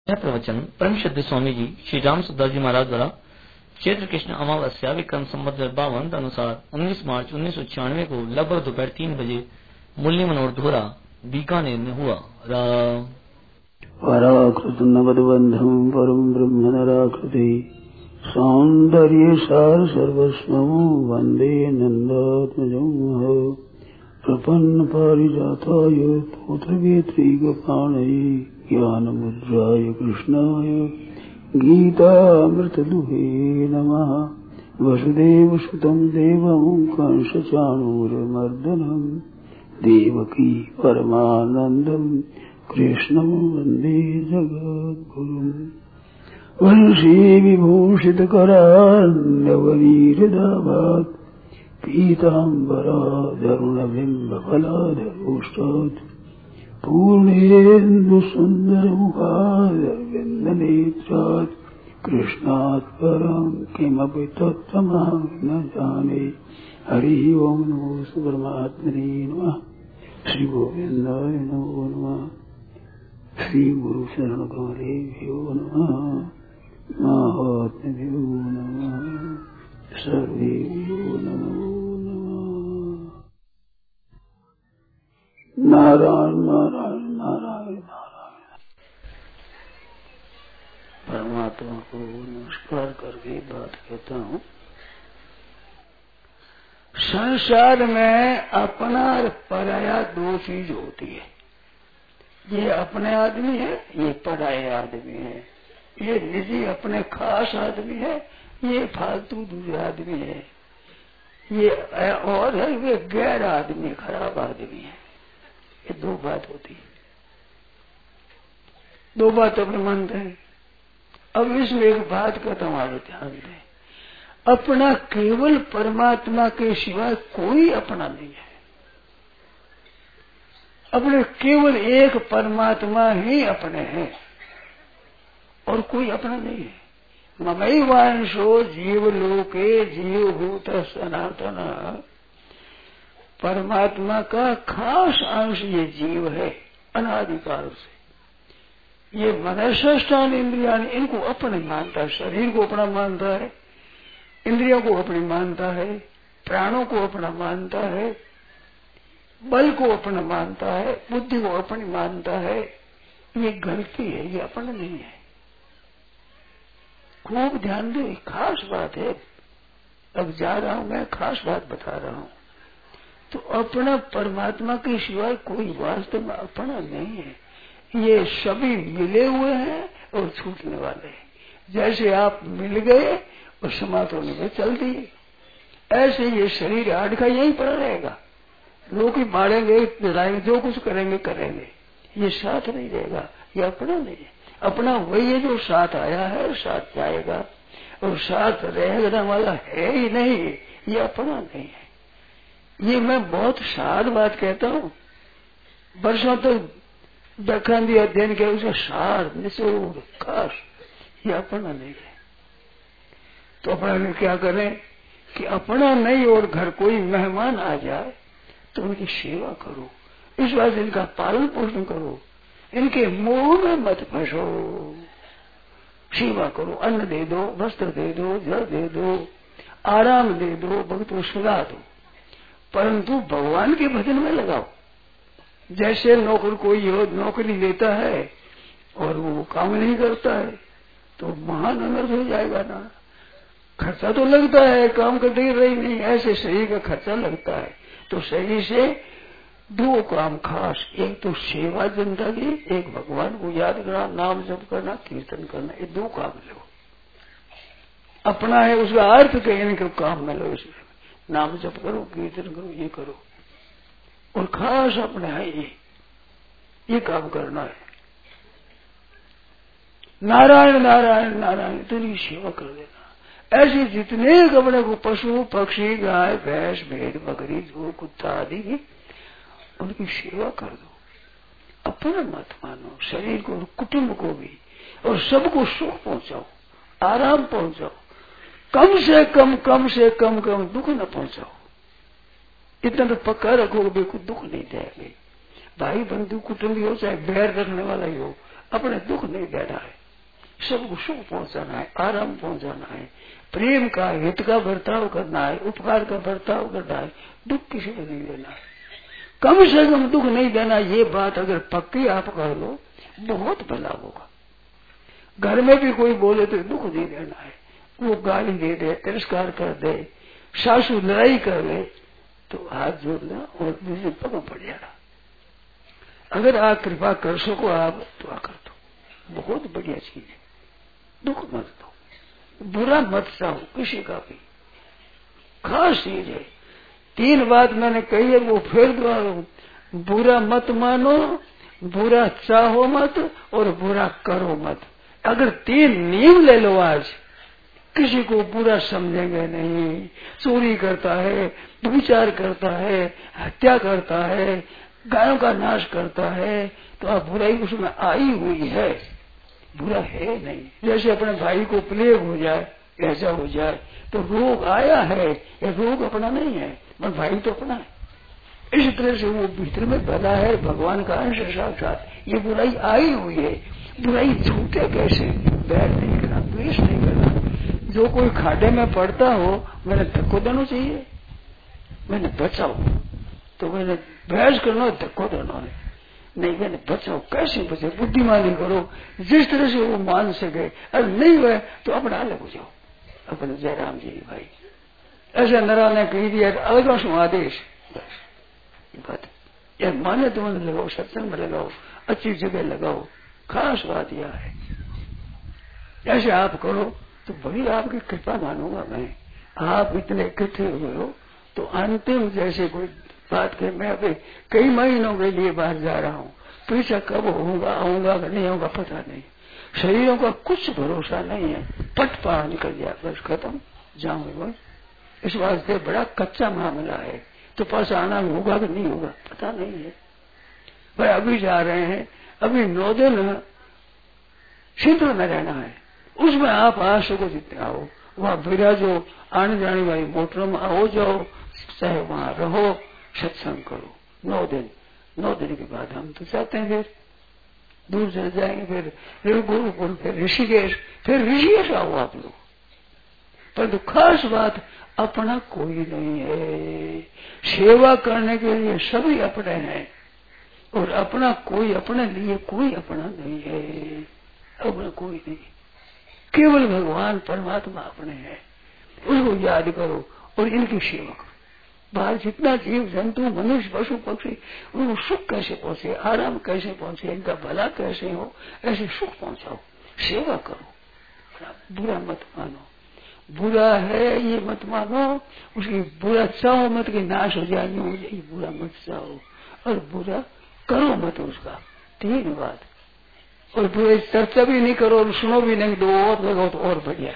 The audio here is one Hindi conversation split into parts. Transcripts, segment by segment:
यह प्रवचन परम श्रद्धेय स्वामी जी श्री राम सुखदास जी महाराज द्वारा चैत्र कृष्ण अमावस्या विक्रम संवत 52 अनुसार 19 मार्च 1996 को लगभग दोपहर 3 बजे मूल्य मनोहर धोरा बीकानेर में हुआ। पराकृत नवदबंधम परम ब्रह्म नराकृति सौंदर्य सार सर्वस्वं वंदे नंदात्मजं प्रपन्न पारिजाताय तोत्रवेत्री गोपाणये ज्ञानमुद्राय कृष्णाय गीतामृतदुहे नमः। वसुदेवसुतं देवं कंसचाणूरमर्दनं देवकी परमानन्दं कृष्णं वन्दे जगद्गुरुम्। वंशी विभूषितकरान्नवनीरदाभात् पीताम्बराधरुणबिम्बफलाधरोष्टात् पूर्णेन्दुसुन्दरमुखारविन्दनेत्रात् कृष्णात् परं किमपि तत्त्वमहं न जाने। हरि ओं नमो परमात्मने नमः। श्री गोविन्दाय नमो नमः। श्री गुरु शरण कमलेभ्यो नमः। महात्म्यो नमः। सर्वेभ्यो नमो नमः। नारायण नारायण नारायण नारायण। परमात्मा को नमस्कार करके बात कहता हूँ। संसार में अपना और पराया दो चीज होती है। ये अपने आदमी है, ये पराये आदमी है। ये निजी अपने खास आदमी है, ये फालतू दूसरे आदमी है। ये और है, वे गैर आदमी खराब आदमी है। ये दो बात होती है, दो बात अपने मन है। अब इसमें एक बात का तुम्हारा ध्यान दें, अपना केवल परमात्मा के सिवाय कोई अपना नहीं है। अपने केवल एक परमात्मा ही अपने हैं और कोई अपना नहीं है। ममैवांशो जीवलोके जीवभूत सनातन। परमात्मा का खास अंश ये जीव है अनादिकाल से। ये मनस्ष्ठान इंद्रियान इनको अपने मानता है, शरीर को अपना मानता है, इंद्रियों को अपनी मानता है, प्राणों को अपना मानता है, बल को अपना मानता है, बुद्धि को अपनी मानता है। ये गलती है, ये अपना नहीं है। खूब ध्यान दे, खास बात है। अब जा रहा हूं मैं, खास बात बता रहा हूं। तो अपना परमात्मा के सिवाय कोई वास्तव में अपना नहीं है। ये सभी मिले हुए हैं और छूटने वाले हैं। जैसे आप मिल गए और समाप्त होने में चल दिए, ऐसे ये शरीर आठ का यहीं पड़ा रहेगा। लोग ही मारेंगे, लड़ाएंगे, जो कुछ करेंगे करेंगे, ये साथ नहीं रहेगा। ये अपना नहीं है। अपना वही है जो साथ आया है, साथ जाएगा और साथ रहने वाला है ही नहीं। ये अपना नहीं है। ये मैं बहुत सार बात कहता हूँ। वर्षों तक व्याख्यान अध्ययन किया, उसका सार निचोड़ खास, ये अपना नहीं है। तो अपना क्या करें कि अपना नहीं और घर कोई मेहमान आ जाए तो उनकी सेवा करो, इस बात से इनका पालन पोषण करो, इनके मोह में मत फंसो, सेवा करो। अन्न दे दो, वस्त्र दे दो, जल दे दो, आराम दे दो, भक्त को सुला दो, परंतु भगवान के भजन में लगाओ। जैसे नौकर कोई हो, नौकरी लेता है और वो काम नहीं करता है तो महान अनर्थ हो जाएगा ना। खर्चा तो लगता है, काम करते ही रही नहीं, ऐसे शरीर का खर्चा लगता है। तो शरीर से दो काम खास, एक तो सेवा जिंदगी, एक भगवान को याद करना, नाम जप करना, कीर्तन करना, ये दो काम लो। अपना है उसका अर्थ कहने के काम में लो। इसमें नाम जप करो, कीर्तन करो, ये करो, और खास अपना है ये काम करना है। नारायण नारायण नारायण तेरी सेवा कर देना। ऐसे जितने अपने को पशु पक्षी गाय भैंस भेड़ बकरी जो कुत्ता आदि, उनकी सेवा कर दो। अपना मत मानो। शरीर को, कुटुंब को भी, और सबको सुख पहुंचाओ, आराम पहुंचाओ। कम से कम दुख न पहुंचाओ। इतना तो पक्का रखोगे कोई दुख नहीं देंगे। भाई बंधु कुटुंबी हो चाहे बैर रखने वाला ही हो, अपने दुख नहीं देना है। सबको सुख पहुंचाना है, आराम पहुंचाना है, प्रेम का हित का बर्ताव करना है, उपकार का बर्ताव करना है, दुख किसी को नहीं देना है, कम से कम दुख नहीं देना। ये बात अगर पक्की आप कर लो बहुत भला होगा। घर में भी कोई बोले तो दुख नहीं देना है, वो गाली दे दे, तिरस्कार कर दे, सासू लड़ाई कर ले तो हाथ जोड़ना और दूसरे पग पड़ जाना। अगर आप कृपा कर सको आप तो कर दो, बहुत बढ़िया चीज है। दुख मत दो, बुरा मत चाहो किसी का भी, खास चीज है। 3 बात मैंने कही है वो फिर दोहराऊं, बुरा मत मानो, बुरा चाहो मत और बुरा करो मत। अगर 3 नियम ले लो आज, किसी को बुरा समझेंगे नहीं, चोरी करता है, विचार करता है, हत्या करता है, गायों का नाश करता है, तो आप बुराई उसमें आई हुई है, बुरा है नहीं। जैसे अपने भाई को प्लेग हो जाए, ऐसा हो जाए तो रोग आया है, ये रोग अपना नहीं है, पर भाई तो अपना है। इस तरह से वो भीतर में भला है, भगवान का अंश साक्षात। ये बुराई आई हुई है, बुराई छूटे कैसे? बैर नहीं करना, द्वेष नहीं करना। जो कोई खाडे में पड़ता हो मैंने धक्को देना चाहिए, मैंने बचाओ तो मैंने बहस करना, धक्को देना है नहीं, मैंने बचाओ। कैसे बचे? बुद्धिमानी करो जिस तरह से वो मान सके, अगर नहीं हुए तो अपना अलग हो जाओ। अपने जयराम जी भाई ऐसा नरा ने कही दिया, अलग सु आदेश, बस ये बात यार माने तो मन लगाओ, सत्संग में लगाओ, अच्छी जगह लगाओ। खास बात यह है ऐसे आप करो तो बड़ी आपकी कृपा मानूंगा मैं। आप इतने इकट्ठे हुए हो तो अंतिम जैसे कोई बात के मैं अभी कई महीनों के लिए बाहर जा रहा हूँ, पीछा कब होगा आऊंगा नहीं होगा पता नहीं। शरीरों का कुछ भरोसा नहीं है, पट पार निकल जाए बस खत्म, जाऊंगे बस। इस वास्ते बड़ा कच्चा मामला है, तो पास आना होगा कि नहीं होगा पता नहीं है। भाई अभी जा रहे हैं, अभी 9 दिन सिंधु में रहना है, उसमें आप आ सको जितने आओ, वहाँ विराजो, आने जाने वाली मोटरों में आओ जाओ, चाहे वहाँ रहो, सत्संग करो। 9 दिन के बाद हम तो जाते हैं, फिर दूर चले जाएंगे, फिर गुरुकुल, फिर ऋषिकेश, फिर ऋषिकेश आओ आप लोग। परंतु खास बात अपना कोई नहीं है, सेवा करने के लिए सभी अपने हैं और अपना कोई, अपने लिए कोई अपना नहीं है, अपना कोई नहीं, केवल भगवान परमात्मा अपने हैं। उसको याद करो और इनकी सेवा करो। बाहर जितना जीव जंतु मनुष्य पशु पक्षी उनको सुख कैसे पहुंचे, आराम कैसे पहुंचे, इनका भला कैसे हो, ऐसे सुख पहुंचाओ, सेवा करो। बुरा मत मानो, बुरा है ये मत मानो, उसकी बुरा चाहो मत कि नाश हो जाए, नहीं हो जाए, बुरा मत चाहो और बुरा करो मत उसका। 3 बात। और बुरे चर्चा भी नहीं करो और सुनो भी नहीं, दो और लगाओ तो और बढ़िया।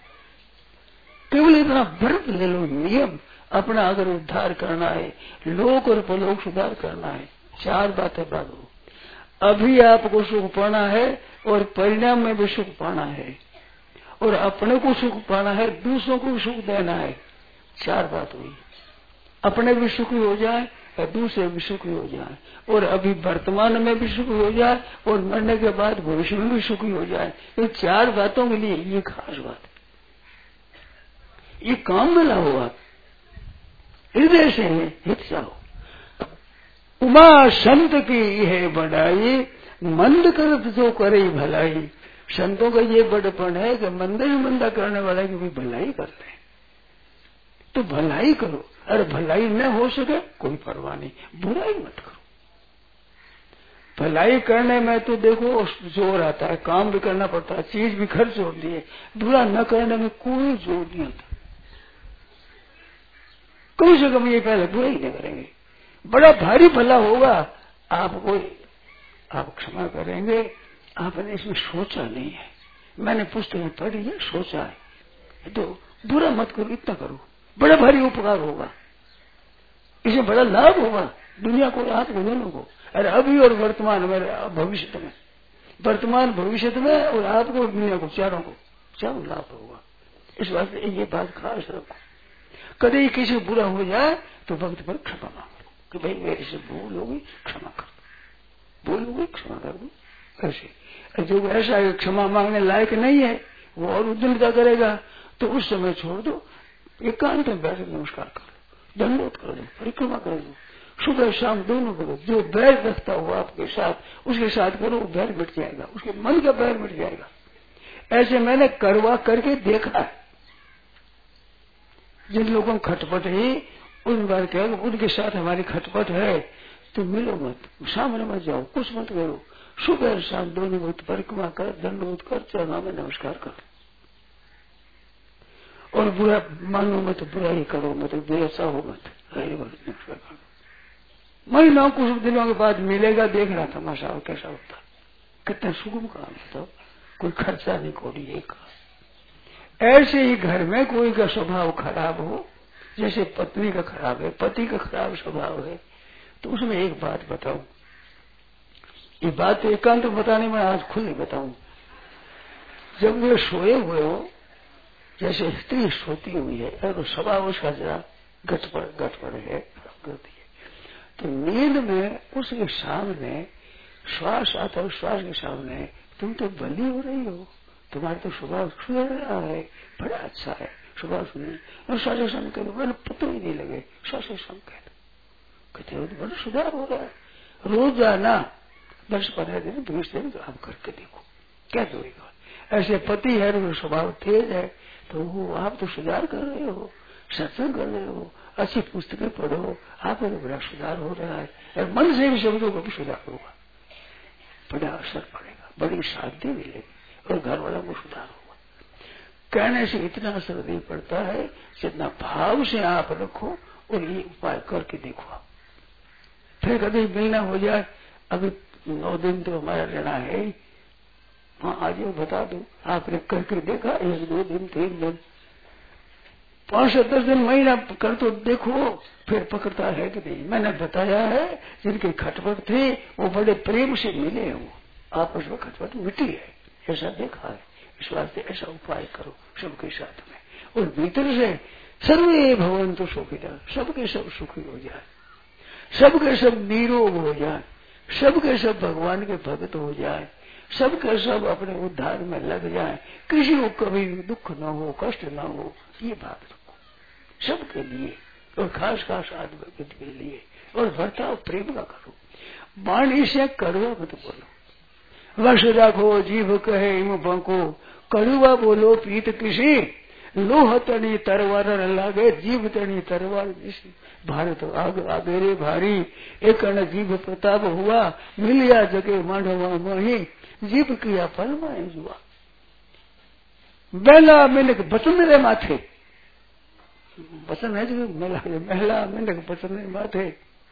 केवल इतना व्रत ले लो, नियम अपना अगर उद्धार करना है, लोक और परलोक सुधार करना है, 4 बातें बांधो। अभी आपको सुख पाना है और परिणाम में भी सुख पाना है, और अपने को सुख पाना है, दूसरों को सुख देना है। 4 बात हुई, अपने भी सुखी हो जाए और दूसरे भी सुखी हो जाए, और अभी वर्तमान में भी सुखी हो जाए और मरने के बाद भविष्य में भी सुखी हो जाए। ये 4 बातों के लिए ये खास बात है, ये काम में लाओ आप, हृदय से हित चाहो। उमा संत की है बढ़ाई, मंद करत जो करे भलाई। संतों का ये बड़पन है कि मंदे ही मंदा करने वाला की भी भलाई करते हैं, तो भलाई करो। अरे भलाई न हो सके कोई परवाह नहीं, बुराई मत करो। भलाई करने में तो देखो जोर आता है, काम भी करना पड़ता है, चीज भी खर्च होती है। बुरा न करने में कोई जोर नहीं आता। कम से कम ये पहले बुराई न करेंगे, बड़ा भारी भला होगा आपको, आप क्षमा करेंगे। आपने इसमें सोचा नहीं है, मैंने पुस्तक में पढ़ी है, सोचा है, तो बुरा मत करो, इतना करो, बड़ा भारी उपकार होगा, इसमें बड़ा लाभ होगा दुनिया को, आपको दोनों को। अरे अभी और वर्तमान में, भविष्य में, वर्तमान भविष्य में, और आपको दुनिया को, चारों को, चारों लाभ होगा। इस वास्ते ये बात खास रखो। कभी किसी बुरा हो जाए तो भक्त पर क्षमा मांगो कि भाई मेरे से भूल होगी, क्षमा कर दो, भूल होगी क्षमा कर दो, ऐसे जो ऐसा क्षमा मांगने लायक नहीं है वो और उद्दंडता करेगा, तो उस समय छोड़ दो, एकांत में बैठ नमस्कार करो, दंडोत कर दो, परिक्रमा कर दो, सुबह शाम दोनों करो। जो बैर रखता हुआ आपके साथ उसके साथ करो, बैर मिट जाएगा, उसके मन का बैर मिट जाएगा। ऐसे मैंने करवा करके देखा है। जिन लोगों को खटपट है उन बार क्या उनके साथ हमारी खटपट है तो मिलो मत, सामने मत जाओ, कुछ मत करो, सुबह शाम दोनों वक्त परिक्रमा कर, दंडवत कर, चरणों में नमस्कार करो और बुरा मानो मत, बुरा ही करो मत, बेसा हो मत, नमस्कार करो। महीनों कुछ दिनों के बाद मिलेगा, देखना तमाशा और कैसा होता, कितना सुगम काम है, कोई खर्चा नहीं, कोई एक। ऐसे ही घर में कोई का स्वभाव खराब हो, जैसे पत्नी का खराब है, पति का खराब स्वभाव है, तो उसमें एक बात बताऊं, ये बात एकांत बताने में आज खुद ही बताऊं। जब वे सोए हुए हो, जैसे स्त्री सोती हुई है और स्वभाव उसका जरा गटपड़ है, तो नींद में उसके सामने श्वास आता है, श्वास के सामने तुम तो बली हो रही हो, तुम्हारा तो स्वभाव सुधर रहा है, बड़ा अच्छा है स्वभाव सुने, और श्वास संकेत मैंने पता ही नहीं लगे, श्वास संकेत कहते हो तो बड़ा सुधार हो रहा है। रोजाना 10-15 दिन 20 दिन तो आप करके देखो क्या होगा। ऐसे पति है तो स्वभाव तेज है, तो वो आप तो सुधार कर रहे हो, सत्संग कर रहे हो, अच्छी पुस्तकें पढ़ो, आप में बड़ा सुधार हो रहा है, और मन से भी शब्दों को भी सुधार होगा, बड़ा असर पड़ेगा, बड़ी शांति मिलेगी और घर वालों को सुधार होगा। कहने से इतना असर नहीं पड़ता है जितना भाव से आप रखो और ये उपाय करके देखो। फिर कभी मिलना हो जाए, अभी 9 दिन तो हमारा रहना है, हाँ आज बता दो, आपने करके देखा 1-2 दिन 3 दिन 5 से 10 दिन महीना कर तो देखो, फिर पकड़ता है कि नहीं। मैंने बताया है जिनकी खटपट थी वो बड़े प्रेम से मिले, वो आपस में खटपट मिटी है, ऐसा देखा है। इस वास्ते ऐसा उपाय करो सबके साथ में, और भीतर से सर्वे भवन्तु सुखिनः, सबके सब सुखी हो जाए, सबके सब निरोग हो जाए, सबके सब भगवान के भक्त हो जाए, सबके सब अपने उद्धार में लग जाए, किसी को कभी दुख न हो, कष्ट न हो, ये बात रखो सबके लिए, और खास आत्म के लिए, और बर्ताव प्रेम का करो, वाणी से कड़वा मत बोलो। वश रखो जीभ कहे इम बंको, कड़वा बोलो पीत किसी, लोह तनी तरवार लागे, जीभ तनी तरवार जिसी, भारत आगे रे भारी, एक जीभ प्रताप हुआ, मिलिया जगे मांडवा मोही, जीभ किया फलमाए जुआ। मेला मिनक बचन रे माथे, बचन है जो मेला मिनक बचन रे माथे,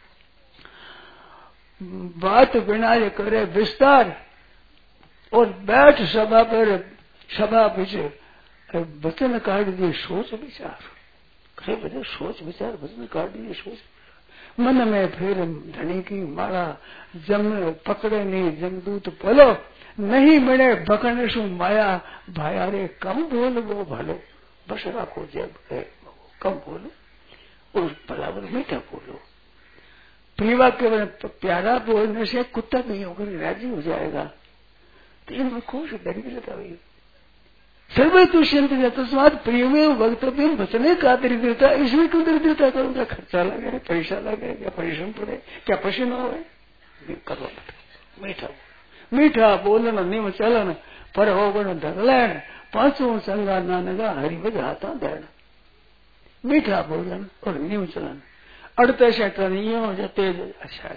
बात बिना ये करे विस्तार, और बैठ सभा पर सभा पीछे वचन काट दिए सोच विचार, कहे बजे सोच विचार वचन काट दिए सोच, मन में फिर धनी की माला, जम पकड़े नहीं जमदूत पलो, नहीं मिले बकने सु माया, भाया रे कम बोल वो भलो, बस रखो जब कम बोलो और बराबर मीठा बोलो। प्रियवा के प्यारा बोलने से कुत्ता नहीं होकर राजी हो जाएगा, तो इनमें कौन सी दरिद्रता हुई। सर्वे तुष्यंत तस्मात् प्रियमे वक्तव्य वचने का दरिद्रता, इसमें क्यों दरिद्रता करूँ, क्या खर्चा लगे, पैसा लगे, क्या परिश्रम पड़े, क्या पसीना हो, करो मीठा मीठा बोलन निम चलन, पर होगण धगलैन, 5 संगा नानगा हरिभज हाथा दैन। मीठा बोलन और निम चलन, अड़ते से कनियों जते अच्छा।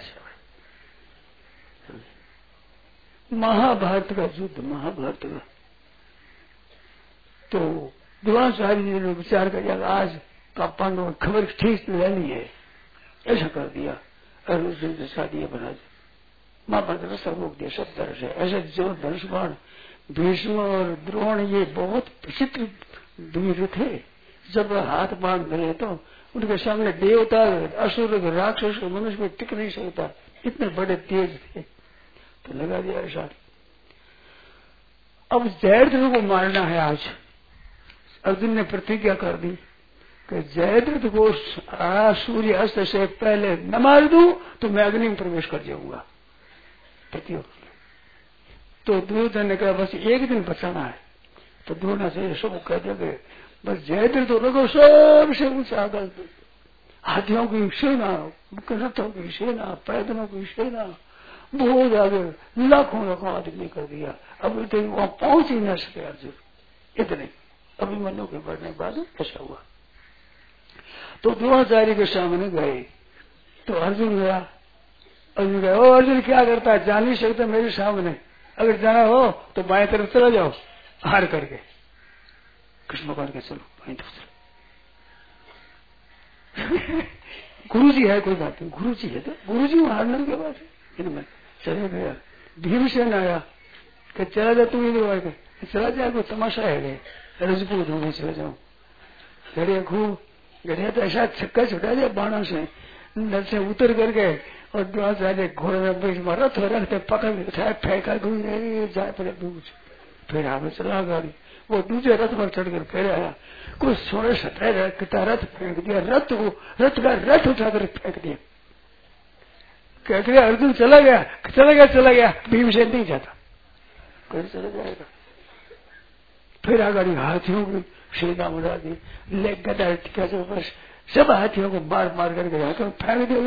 महाभारत का युद्ध, महाभारत का, तो द्रोणाचार्य जी ने विचार किया आज का पांडवों खबर ठीक लेनी है, ऐसा कर दिया और उस दिन दिशा दिए बना दिया, महाभारत का सब रोक दिया, सब तरह से। ऐसे जो धनुष्बाण भीष्म और द्रोण ये बहुत विचित्र वीर थे, जब हाथ बांध रहे तो उनके सामने देवता असुर राक्षस मनुष्य में टिक नहीं सकता, इतने बड़े तेज थे, तो लगा दिया ऐसा। अब जयद्रथ को मारना है आज, अर्जुन ने प्रतिज्ञा कर दी कि जयद्रथ को सूर्य अस्त से पहले न मार दूं तो मैं अग्नि में प्रवेश कर जाऊंगा। तो दुर्योधन ने कहा बस एक दिन बचाना है। तो द्रोणाचार्य सब कह दिया बस जयद्रथ तो रखो सबसे ऊंचा आकाश, हाथियों की सेना, रथों की सेना, पैदलों की सेना, बहुत आगे लाखों लाखों आदमी कर दिया। अभी तो वहां पहुंच ही न सके अर्जुन, इतने अभिमन्यु के बढ़ने के बाद ऐसा हुआ। तो द्रोणाचार्य के सामने गए तो अर्जुन गया। अर्जुन गया, ओ अर्जुन क्या करता है, जा नहीं सकता मेरे सामने, अगर जाना हो तो बाएं तरफ चला जाओ हार करके। कृष्ण भगवान के चलो बाएं तरफ चलो। गुरु जी है कोई बात नहीं, गुरु जी है तो गुरु जी हारने के बाद इनमें चले गया। भीमसेन आया कि चला जा तू इधर, चला जाए कोई तमाशा है, रजपूत हूँ मैं चला जाऊं। घड़िया खूब घड़िया तो ऐसा छक्का छुटा दिया बाणों से, नर से उतर कर गए और द्रोणाचार्य घोड़े में बीच में रथ रखते पकड़ फेंका जाए पड़े दूर। फिर आगे चला गाड़ी, वो दूसरे रथ पर चढ़कर फिर आया, कुछ 16-17 रथ फेंक दिया, रथ का रथ उठाकर फेंक दिया। कहते अर्जुन चला गया, भीमसेन नहीं जाता, कैसे चला जाएगा। फिर आगे हाथियों की सेना उड़ा दी, ले गदा टिका बस सब हाथियों को मार मार करके हाथियों फेंक दिया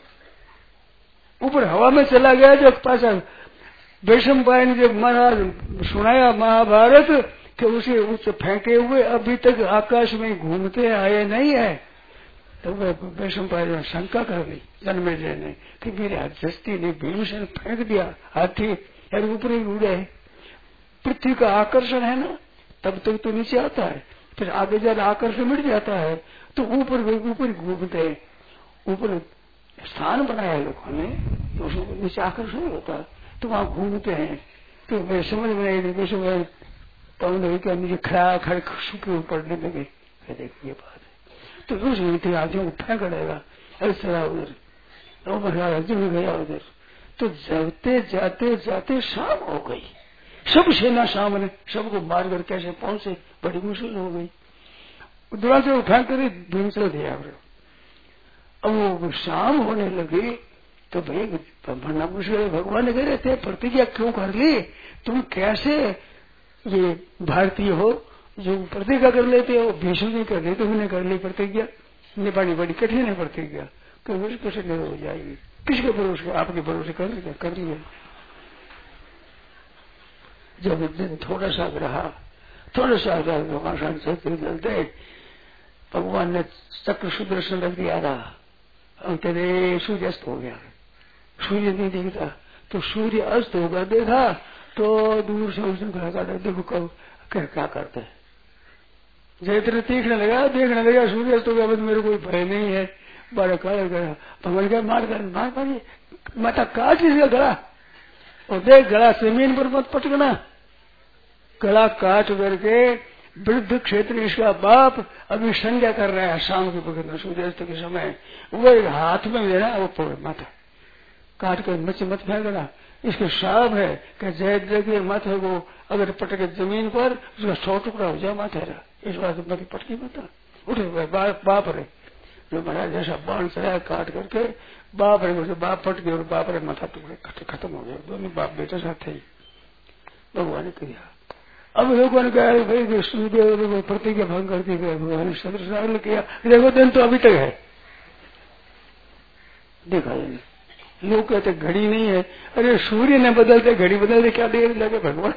ऊपर हवा में चला गया। जो पासा भीष्म भाई ने जब महाराज सुनाया महाभारत कि उसे उस फेंके हुए अभी तक आकाश में घूमते आए नहीं है, तो वह भीष्म भाई ने शंका कर ली जन्मेजय ने कि मेरे हस्ती ने भीमसेन फेंक दिया हाथी यार ऊपर ही उड़े। पृथ्वी का आकर्षण है ना, तब तक तो नीचे आता है, फिर आगे जब आकर्षण मिट जाता है तो ऊपर घूमते, ऊपर स्थान बनाया लोगों ने तो उसको नीचे आकर्षण नहीं होता, तो वहां घूमते हैं। तो मैं समझ में नहीं देखिए तो नीचे खड़े सूखे पड़ने लगे। देखो ये बात है, तो उस नीति हाथियों को फेंक देगा ऐसा उधर अर्जुन गया उधर। तो जाते जाते जाते शाम हो गई, सब सेना सामने, सबको मारकर कैसे पहुंचे बड़ी मुश्किल हो गई। द्रोणाचार्य उठा कर भीम चल दिया। अब वो शाम होने लगी तो भाई भरना मुश्किल, भगवान ने कह रहे थे प्रतिज्ञा क्यों कर ली, तुम कैसे ये भारतीय हो जो प्रतिज्ञा कर लेते हो, भीष्म नहीं कर लेते, तुमने कर ली प्रतिज्ञा, निभानी बड़ी कठिन है प्रतिज्ञा, तो कैसे हो जाएगी, किसके भरोसे, आपके भरोसे कर लिया। जब दिन थोड़ा सा रहा भगवान चलते भगवान ने चक्र सुदर्शन रख दिया था और कहते सूर्य अस्त हो गया, सूर्य नहीं दिखता, तो सूर्य अस्त होगा देखा तो दूर से उसने कहा देखो कब क्या करते हैं। जयद्रथ देखने लगा सूर्य अस्त हो गया, मेरे कोई भय नहीं है, बड़ा काला गया भगवान क्या मार माता काट इसका गला और देख गला जमीन पर मत पटकना, गला काट करके वृद्ध क्षेत्र इसका बाप अभी संज्ञा कर रहा है शाम के वक्त सूर्यास्त के समय, वो हाथ में लेना वो माथा काट कर मत फेंकना। इसके श्राप है कि जयद्रथ के माथे को अगर पटके जमीन पर उसका 100 टुकड़ा हो जाए माथे रहा, इस बात मत पटकी माता उठे बाप रे जो महाराज जैसा बाण चलाया काट करके बाप रे बाप पट गए और बाप रे माथा टुकड़े खत्म हो गए, दोनों बाप बेटे साथ थे। भगवान ने किया। अब लोगों ने कहा भाई सूर्य प्रतिज्ञा भंग कर दी, भगवान ने किया, देखो दिन तो अभी तक है। देखा लोग कहते घड़ी नहीं है, अरे सूर्य ने बदलते घड़ी बदलते क्या देर लगे भगवान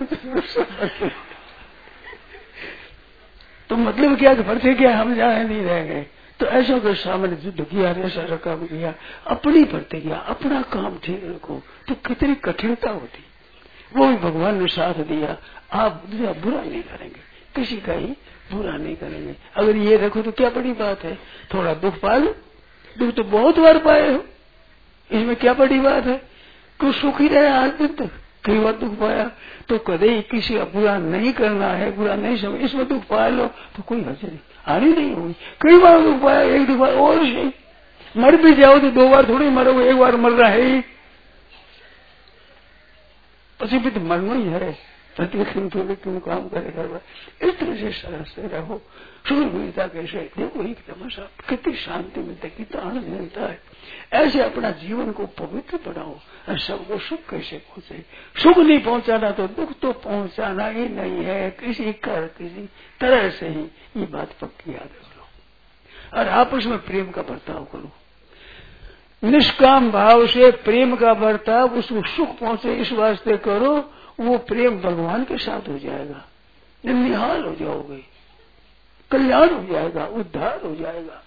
तो मतलब क्या प्रतिज्ञा हम जाने नहीं रह गए। तो ऐसा कोई सामने युद्ध किया, ऐसा रकम किया, अपनी प्रतिज्ञा अपना काम ठीक रखो तो कितनी कठिनता होती, वो भी भगवान ने साथ दिया। आप बुरा नहीं करेंगे, किसी का ही बुरा नहीं करेंगे, अगर ये रखो तो क्या बड़ी बात है, थोड़ा दुख पा लो, दुख तो बहुत बार पाए हो, इसमें क्या बड़ी बात है, कुछ सुखी रहे आज दिन तक, कई बार दुख पाया तो कदे किसी का बुरा नहीं करना है, बुरा नहीं समझ, इसमें दुख पा लो तो कोई हर्ज नहीं, हानि नहीं हुई। कई बार दुख पाया, एक दो बार और सही, मर भी जाओ तो 2 बार थोड़ी मरोगे, एक बार मरना है ही, पसी भी तो मरना ही है, प्रतिक्षण थोड़े क्यों काम करेगा। इस तरह से सरस से रहो, शूरवीरता कैसे। देखो एक तमाशा, कितनी शांति मिलती है, कितना आनंद मिलता है। ऐसे अपना जीवन को पवित्र बनाओ और सबको सुख कैसे पहुंचे। सुख नहीं पहुंचाना तो दुख तो पहुंचाना ही नहीं है, किसी तरह से ही। ये बात पक्की याद रख लो और आपस में प्रेम का बर्ताव करो। निष्काम भाव से प्रेम का बर्ताव, उसको सुख पहुंचे इस वास्ते करो। वो प्रेम भगवान के साथ हो जाएगा, निहाल हो जाओगे, कल्याण हो जाएगा, उद्धार हो जाएगा।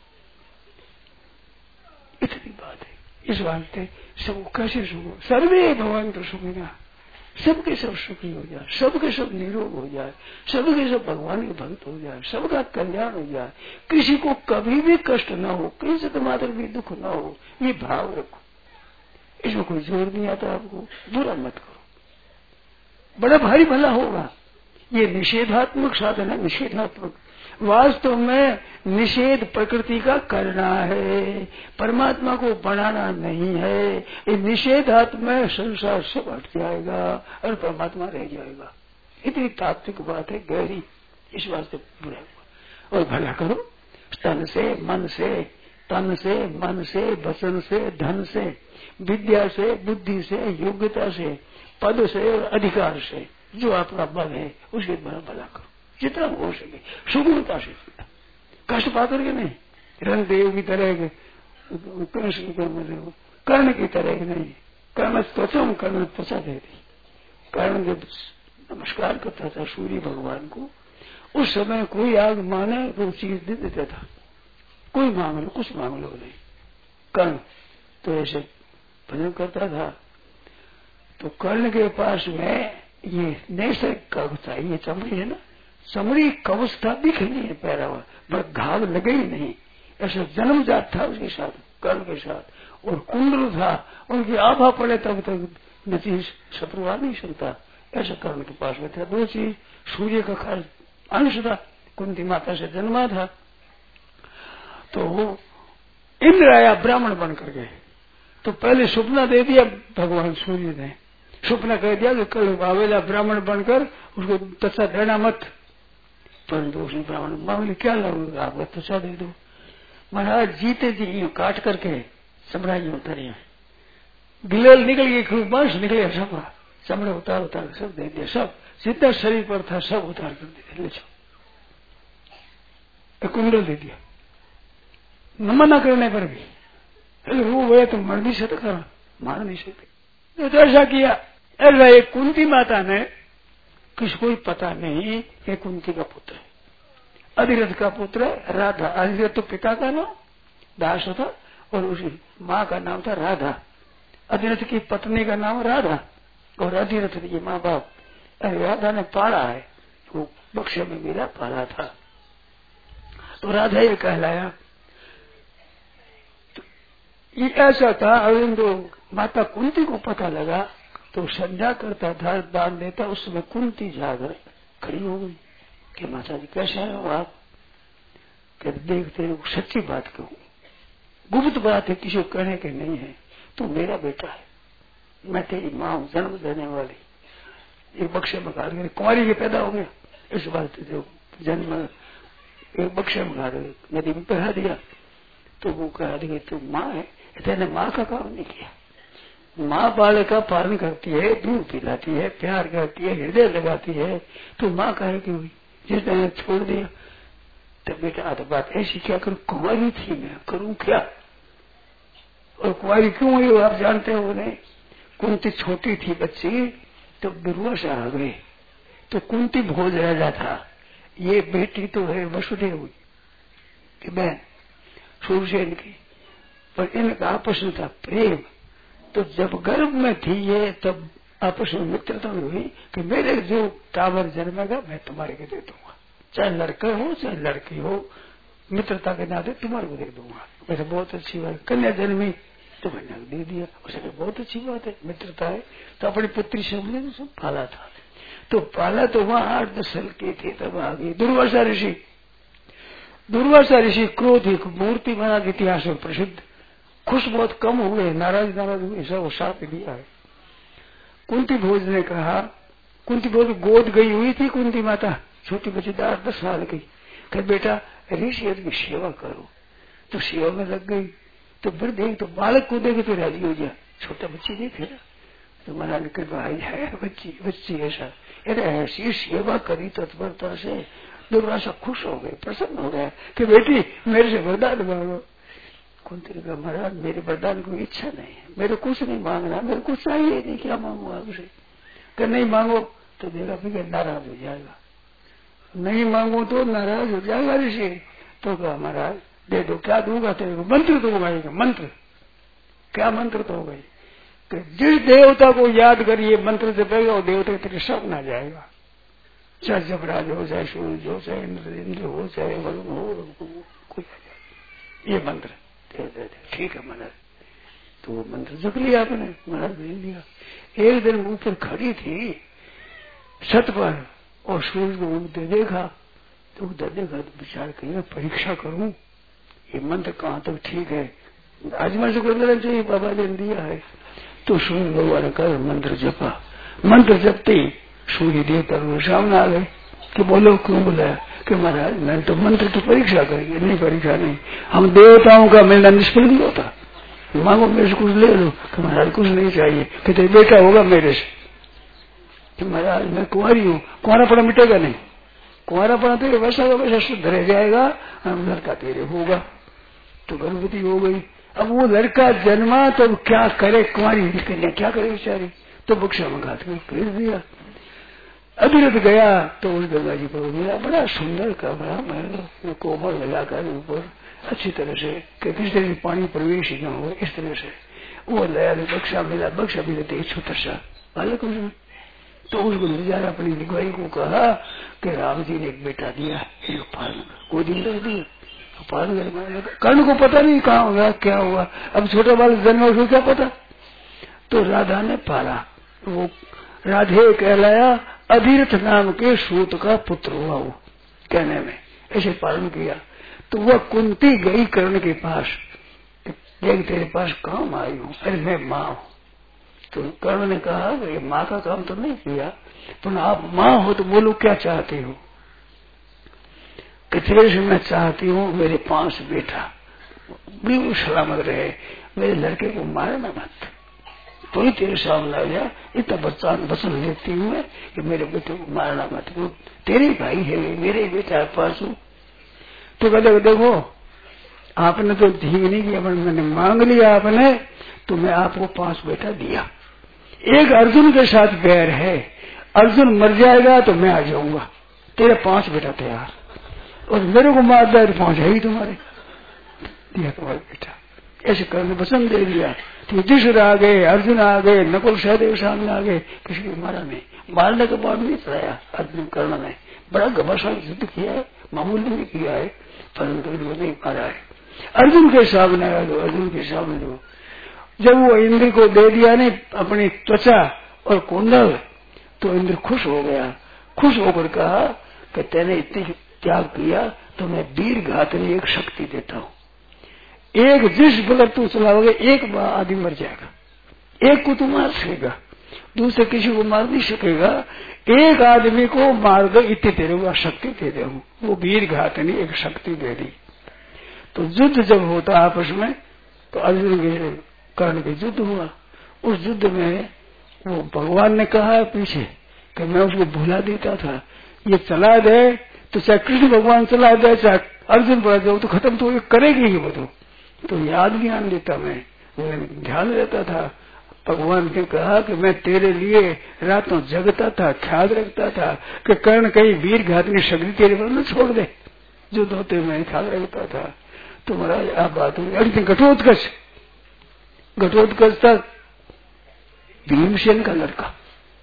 इतनी बात है। इस वास्ते सब कैसे सुख, सर्वे भगवन्तु सुखिनः, सबके सब सुखी हो जाए, सबके सब निरोग हो जाए, सबके सब भगवान के भक्त हो जाए, सबका कल्याण हो जाए, किसी को कभी भी कष्ट न हो, किसी से मात्र भी दुख न हो, ये भाव रखो। इसमें कोई जोर नहीं आता आपको, बुरा मत करो, बड़ा भारी भला होगा। ये निषेधात्मक साधन है, निषेधात्मक। वास्तव में निषेध प्रकृति का करना है, परमात्मा को बनाना नहीं है। ये निषेधात्मक संसार सब हट जाएगा और परमात्मा रह जाएगा। इतनी तात्विक बात है, गहरी। इस वास्ते बुरा हुआ और भला करो, तन से, मन से, तन से, मन से, वचन से, धन से, विद्या से, बुद्धि से, योग्यता से, पद से और अधिकार से, जो आपका बल है उसके भला करो जितना हो सके, सुगमता से। कष्ट पा करके नहीं, रणदेव की तरह, कर्ण की तरह नहीं। कर्ण त्वचा, कर्ण त्वचा दे दी। कर्ण जब नमस्कार करता था सूर्य भगवान को, उस समय कोई आग माने तो चीज दे देता था, कोई मांग लो, कुछ मांग लो नहीं। कर्ण तो ऐसे भजन करता था। तो कर्ण के पास में ये नैसर्गिक कवच था, ये चमड़ी है ना, चमड़ी कवच था, दिख नहीं है पैरा हुआ, पर घाव लगे ही नहीं, ऐसा जन्मजात था उसके साथ, कर्ण के साथ। और कुंडल था, उनकी आभा पड़े तब तक नतीज शत्रु आ नहीं सकता, ऐसा कर्ण के पास में था। दो चीज, सूर्य का खास अंश था, कुंती माता से जन्मा था। तो वो इंद्र आया ब्राह्मण बन करके, तो पहले सुपना दे दिया भगवान सूर्य ने, सुपना कह दिया कि कल आवेला ब्राह्मण बनकर उसको त्वचा देना मत। परंतु उसने ब्राह्मण मांग क्या लगेगा, आपका त्वचा दे दो। महाराज जीते जी यूं काट करके चमड़ा यूं उतरिया, गिलेल निकल गई, खूब मांस निकले, सब चमड़े उतार उतार सब दे दिया, सब जितना शरीर पर था सब उतार कर दिया, ले जाओ। कुंडल दे दिया, न मना करने पर भी। वो गए तो मर नहीं सकता, मार नहीं सकते। तो ऐसा किया। ऐसा एक कुंती माता ने, किसको ही पता नहीं ये कुंती का पुत्र है, अधिरथ का पुत्र है, राधा। अधिरथ तो पिता का नाम दास था और उसकी माँ का नाम था राधा। अधिरथ की पत्नी का नाम राधा और अधिरथ की माँ बाप। राधा ने पाला है, वो बक्से में मिला पाला था, तो राधा ये कहलाया। तो ये ऐसा था। अरविंदो माता कुंती को पता लगा तो संध्या करता था, दान देता। उस समय कुंती जाकर खड़ी हो गई कि माता जी कैसे हो आप? कि देखते हो सच्ची बात कहूं, गुप्त बात है, किसी को कहने के नहीं है। तू मेरा बेटा है, मैं तेरी माँ हूं, जन्म देने वाली। एक बक्से में गाड़, कुंवारी के पैदा हो गया, इस बात जो जन्म एक बक्से में गाड़ नदी में बहा दिया। तो वो कह दी तू माँ है, तेने माँ का काम नहीं किया। माँ बालक का पालन करती है, दूध पिलाती है, प्यार करती है, हृदय लगाती है, तो माँ कहे कि जिस तरह छोड़ दिया। तो बेटा तो बात ऐसी क्या करूं, कुंवारी थी मैं, करूं क्या? और कुंवारी क्यों हुई आप जानते हो नहीं? कुंती छोटी थी बच्ची, तो दुर्वासा आ गए। तो कुंती भोज राजा था, ये बेटी तो है वसुदेव की बहन सूरसेन की, पर इनका आपस में था प्रेम। तो जब गर्भ में थी ये, तब आपस में मित्रता हुई कि मेरे जो टावर जन्मेगा मैं तुम्हारे को दे दूंगा, चाहे लड़का हो चाहे लड़की हो, मित्रता के नाते तुम्हारे को दे दूंगा। वैसे बहुत अच्छी बात, कन्या जन्मी तो मैंने दे दिया, उसे बहुत अच्छी बात है, मित्रता है। तो अपनी पुत्री से हमने सब पाला था। तो पाला तो वहां 8-10 साल की थी, तब आ गई दुर्वासा ऋषि। दुर्वासा ऋषि क्रोधिक मूर्ति बना के इतिहास में प्रसिद्ध, खुश बहुत कम हुए, नाराज हुए, सब साथ दिया है। कुंती भोज ने कहा, कुंती बहुत गोद गई हुई थी, कुंती माता छोटी बच्ची 10 साल की। कह बेटा ऋषि की सेवा करो, तो सेवा में लग गई। तो फिर देख तो बालक को देखे तो राजी हो गया, छोटा बच्ची देखे ना तो महाराज के भाई है बच्ची ऐसा ऐसी सेवा करी तत्परता से दुर्वासा खुश हो गए, प्रसन्न हो गया कि बेटी मेरे से वरदान मांगो। कुंती ने कहा महाराज मेरे वरदान की इच्छा नहीं है, मेरे कुछ नहीं मांगना, मेरे कुछ चाहिए नहीं, क्या मांगू आपसे। कि नहीं मांगो तो देगा फिर नाराज हो जाएगा, नहीं मांगो तो नाराज हो जाएगा ऋषि। तो कहा महाराज दे दो, क्या दूंगा तेरे को, मंत्र दूंगा। मंत्र क्या मंत्र तो हो गई कि जिस देवता को याद करिए मंत्र जपेगा वो देवता तेरे सब आ जाएगा, चाहे जबराज हो, चाहे सूरज हो, चाहे इंद्र हो, चाहे वरुण हो, कोई आ जाए ये मंत्र दे। ठीक है महाराज। तो वो मंत्र जप लिया आपने, महाराज दे लिया। एक दिन ऊपर खड़ी थी छत पर और सूरज को उगते देखा, तो उधर देखा तो विचार किया परीक्षा करूं ये मंत्र कहाँ तक ठीक है, आजमा से कर लेना चाहिए, बाबा ने दिया है। तो सूर्य भगवान का मंत्र जपा, मंत्र जपते सूर्य देवता सामने आ गए कि बोलो क्यों बुलाया। कि महाराज मैंने तो मंत्र की परीक्षा करी। नहीं परीक्षा नहीं, हम देवताओं का मिलना निष्फल नहीं होता, मांगो मेरे से कुछ ले लो। कि महाराज कुछ नहीं चाहिए, कि तेरे बेटा होगा मेरे से। कि महाराज मैं कुंवारी हूँ, कुंवारापना मिटेगा नहीं, कुंवारापना तेरे वैसा का वैसा शुद्ध रह जाएगा, लड़का तेरे होगा। तो गर्भवती हो गई। अब वो लड़का जन्मा तो क्या करे, कुंवारी क्या करे बेचारी, तो बक्सा मंगा भेज दिया। अभिरथ गया तो उस गंगा जी को मिला, बड़ा सुंदर का बड़ा महल, कोमल लगाकर ऊपर अच्छी तरह से कि किस तरह पानी प्रवेश न हो, इस तरह से वो लया बक्सा मिला। बक्सा भी लेते छोटा सा बालक उसमें। तो उसको ले जा अपनी निगवाई को कहा कि राम जी ने एक बेटा दिया, एक पालन वो दिन रख दिया, पालन कर। कर्ण को पता नहीं कहाँ होगा क्या हुआ, अब छोटा बालक जन्म उसको क्या पता। तो राधा ने पाला, वो राधे कहलाया, अधीरथ नाम के सूत का पुत्र हुआ वो कहने में, ऐसे पालन किया। तो वह कुंती गई कर्ण के पास, देख तेरे पास काम आई हूँ, अरे मैं माँ हूँ। तो कर्ण ने कहा ये माँ का काम तो नहीं किया, पर आप माँ हो तो बोलो क्या चाहते हो। कि तेरे से मैं चाहती हूँ मेरे पास बेटा बिल्कुल सलामत रहे, मेरे लड़के को मारना मत, तो ही तेरे सामने आ गया। इतना वचन लेती हूँ मैं कि मेरे बेटे को मारना मत, वो तेरे भाई है, मेरे बेटा पास हूँ। तो कहते देखो आपने तो ठीक नहीं किया, मैंने मांग लिया आपने, तो मैं आपको 5 बेटा दिया। एक अर्जुन के साथ बैर है, अर्जुन मर जाएगा तो मैं आ जाऊंगा, तेरे 5 बेटा तैयार, और मेरे को मार दिया तो 5 है ही तुम्हारे, दिया तुम्हारे बेटा। ऐसे करने पसंद दे दिया। तो युधिष्ठिर आ गए, अर्जुन आ गए, नकुल सहदेव सामने आ गए, किसी को मारा नहीं, मारने के बाद नहीं चलाया अर्जुन कर्ण ने, बड़ा घमासान युद्ध किया है, मामूली नहीं किया है, परंतु नहीं मारा है। अर्जुन के सामने आया, तो अर्जुन के सामने जो जब वो इंद्र को दे दिया ने अपनी त्वचा और कुंडल, तो इंद्र खुश हो गया। खुश होकर कहा कि तेने इतनी त्याग किया तो मैं वीर घातनी एक शक्ति देता हूँ, एक जिस बगल तू चलाओगे एक आदमी मर जाएगा, एक को तू मार सकेगा, दूसरे किसी को मार नहीं सकेगा, एक आदमी को मार दो इतनी तेरे को शक्ति दे दे। वो वीर घातनी एक शक्ति दे दी। तो युद्ध जब होता आपस में, तो अर्जुन के कर्ण के युद्ध हुआ। उस युद्ध में वो भगवान ने कहा पीछे कि मैं उसको भुला देता था, ये चला दे तो चाहे कृष्ण भगवान चला दे चाहे अर्जुन पड़ा जाओ तो खत्म तो ये करेगी ही वो। तो याद ज्ञान देता, मैं ध्यान रहता था। भगवान ने कहा कि मैं तेरे लिए रातों जगता था, ख्याल रखता था कि कर्ण कहीं वीर घातनी शक्ति तेरे पर न छोड़ दे, जो होते मैं ख्याल रखता था। तो महाराज आप बात हुई अर्जुन घटोत्कच तक भीमसेन का लड़का,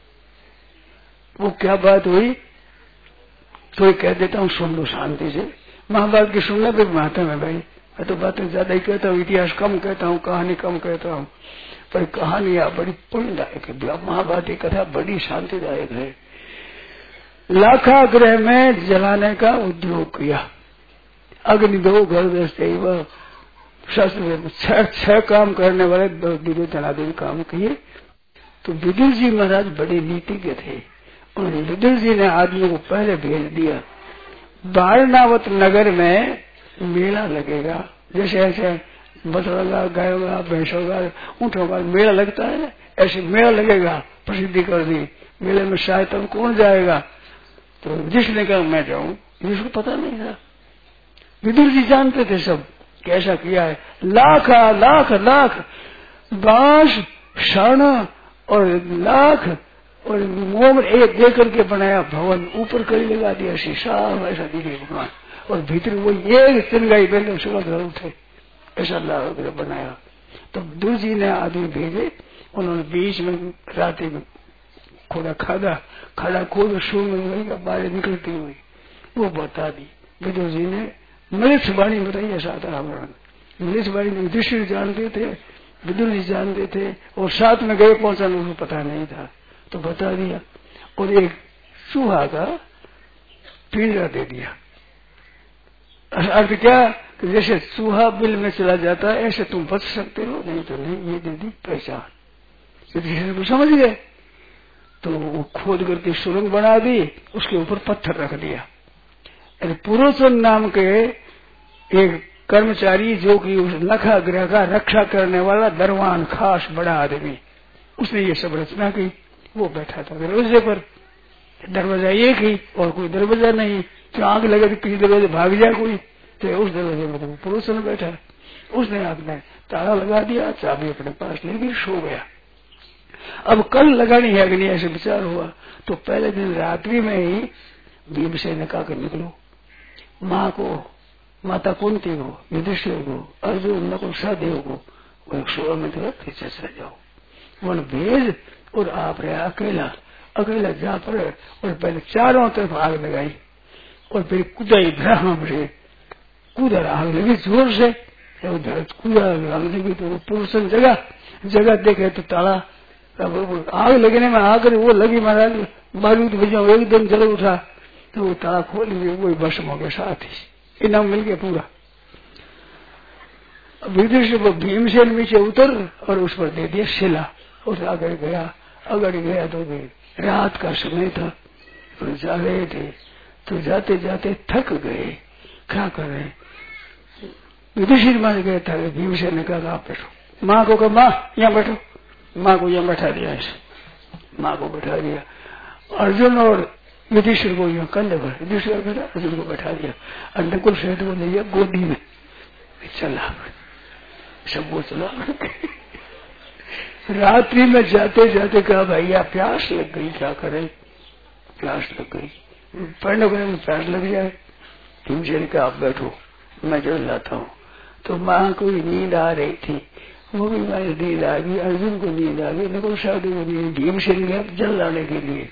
वो क्या बात हुई तो कह देता हूँ, सुन लो शांति से। महाभारत की सुनना भी महत्व है भाई, मैं तो बातें ज्यादा ही कहता हूँ, इतिहास कम कहता हूँ, कहानी कम कहता हूँ, पर कहानियां बड़ी पुण्यदायक है। महाभारत की कथा बड़ी शांतिदायक है। लाखाग्रह में जलाने का उद्योग किया, अग्निदो गर्दस्ते शस्त्र 6 काम करने वाले विदुर जनादेवी काम किए। तो विदुर जी महाराज बड़े नीतिज्ञ थे विदुर जी ने आदमी को पहले भेज दिया। वारणावत नगर में मेला लगेगा, जैसे ऐसे बछड़ा का, गायों का, भैंसों का, ऊँटों का मेला लगता है ना, ऐसे मेला लगेगा, प्रसिद्धि कर दी। मेले में शायद तब कौन जाएगा? तो जिसने कहा मैं जाऊं, जिसको पता नहीं था। विदुर जी जानते थे सब कैसा किया है। लाख लाख लाख बांस शाना और लाख और मोम एक दे करके बनाया भवन, ऊपर कड़ी लगा दिया, शीशा ऐसा दिखे भगवान, और भीतर वो एक तिनगाई पहले सुबह उठे, ऐसा लाभ बनाया। तो विदुर जी ने आदमी भेजे, उन्होंने बीच में रात्रि में खोला खाड़ा खोल शो में बाहर निकलती हुई वो बता दी। विदुर जी ने मलिष्ठ वाणी बताई, ऐसा था मलिष्ठ वाणी में युधिष्ठिर जानते थे, विदुर जी जानते थे, और साथ में गए पहुंचाने उसको पता नहीं था, तो बता दिया। और एक चूहा का पिंजरा दे दिया। अर्थ क्या कि जैसे चूहा बिल में चला जाता है ऐसे तुम बच सकते हो, नहीं तो नहीं, ये दे दी पहचान। युधिष्ठिर को समझ गए, तो वो खोद करके सुरंग बना दी, उसके ऊपर पत्थर रख दिया। पुरोचन नाम के एक कर्मचारी, जो कि उस लखा ग्रह का रक्षा करने वाला दरवान, खास बड़ा आदमी, उसने ये सब रचना की। वो बैठा था दरवाजे पर, दरवाजा एक ही और कोई दरवाजा नहीं, तो आग लगे तो किसी दरवाजे भाग जाए कोई, तो उस दरवाजे में तो पुरोचन बैठा। उसने अपने ताला लगा दिया, चाबी अपने पास लेके सो गया। अब कल लगानी है अग्नि, ऐसे विचार हुआ। तो पहले दिन रात्रि में ही भीमसेन ने कहा कि निकलो, माँ को, माता कुंती को, युधिष्ठिर को, अर्जुन, नकुल, सहदेव को वो 100 में फिर चले जाओ, वन भेज, और आप रहे अकेला जा पड़े। और पहले चारों तरफ आग लगाई, और फिर कुदाई ब्राह्मण से कूदर आग लगी जोर से, कूदा आग लगी तो पुरुषन जगह देखे तो ताला, आग लगने में आकर वो लगी महाराज, बारूद बजा एकदम जल उठा, तो वो ताला खोल लिया, वही भस्म हो गया, साथ ही इनाम मिल गया पूरा। विदुर भीमसेन नीचे उतर और उस पर दे दिया शिला, और आगे गया तो रात का समय था, और जा रहे थे, तो जाते जाते थक गए, क्या कर रहे, युधिष्ठिर मान गए था। भीमसेन ने कहा आप बैठो, माँ को कहा माँ यहाँ बैठो, माँ को यहाँ बैठा दिया, ऐसे माँ को बैठा दिया। अर्जुन और युधिष्ठिर को यहाँ कंधे पर, युधिष्ठिर बैठा, अर्जुन को बैठा दिया, और नकुल सहदेव को ले गया गोदी में, चला सब वो चला। रात्रि में जाते जाते कहा भैया प्यास लग गई, क्या करें, प्यास लग गई, पढ़ने में प्यास लग जाए। भीमसेन का आप बैठो, मैं जल लाता हूँ। तो माँ को नींद आ रही थी, वो भी मैं नींद आ गई, अर्जुन को नींद आ गई, नकुल सहदेव को नींद, भीमसेन गया जल लाने के लिए।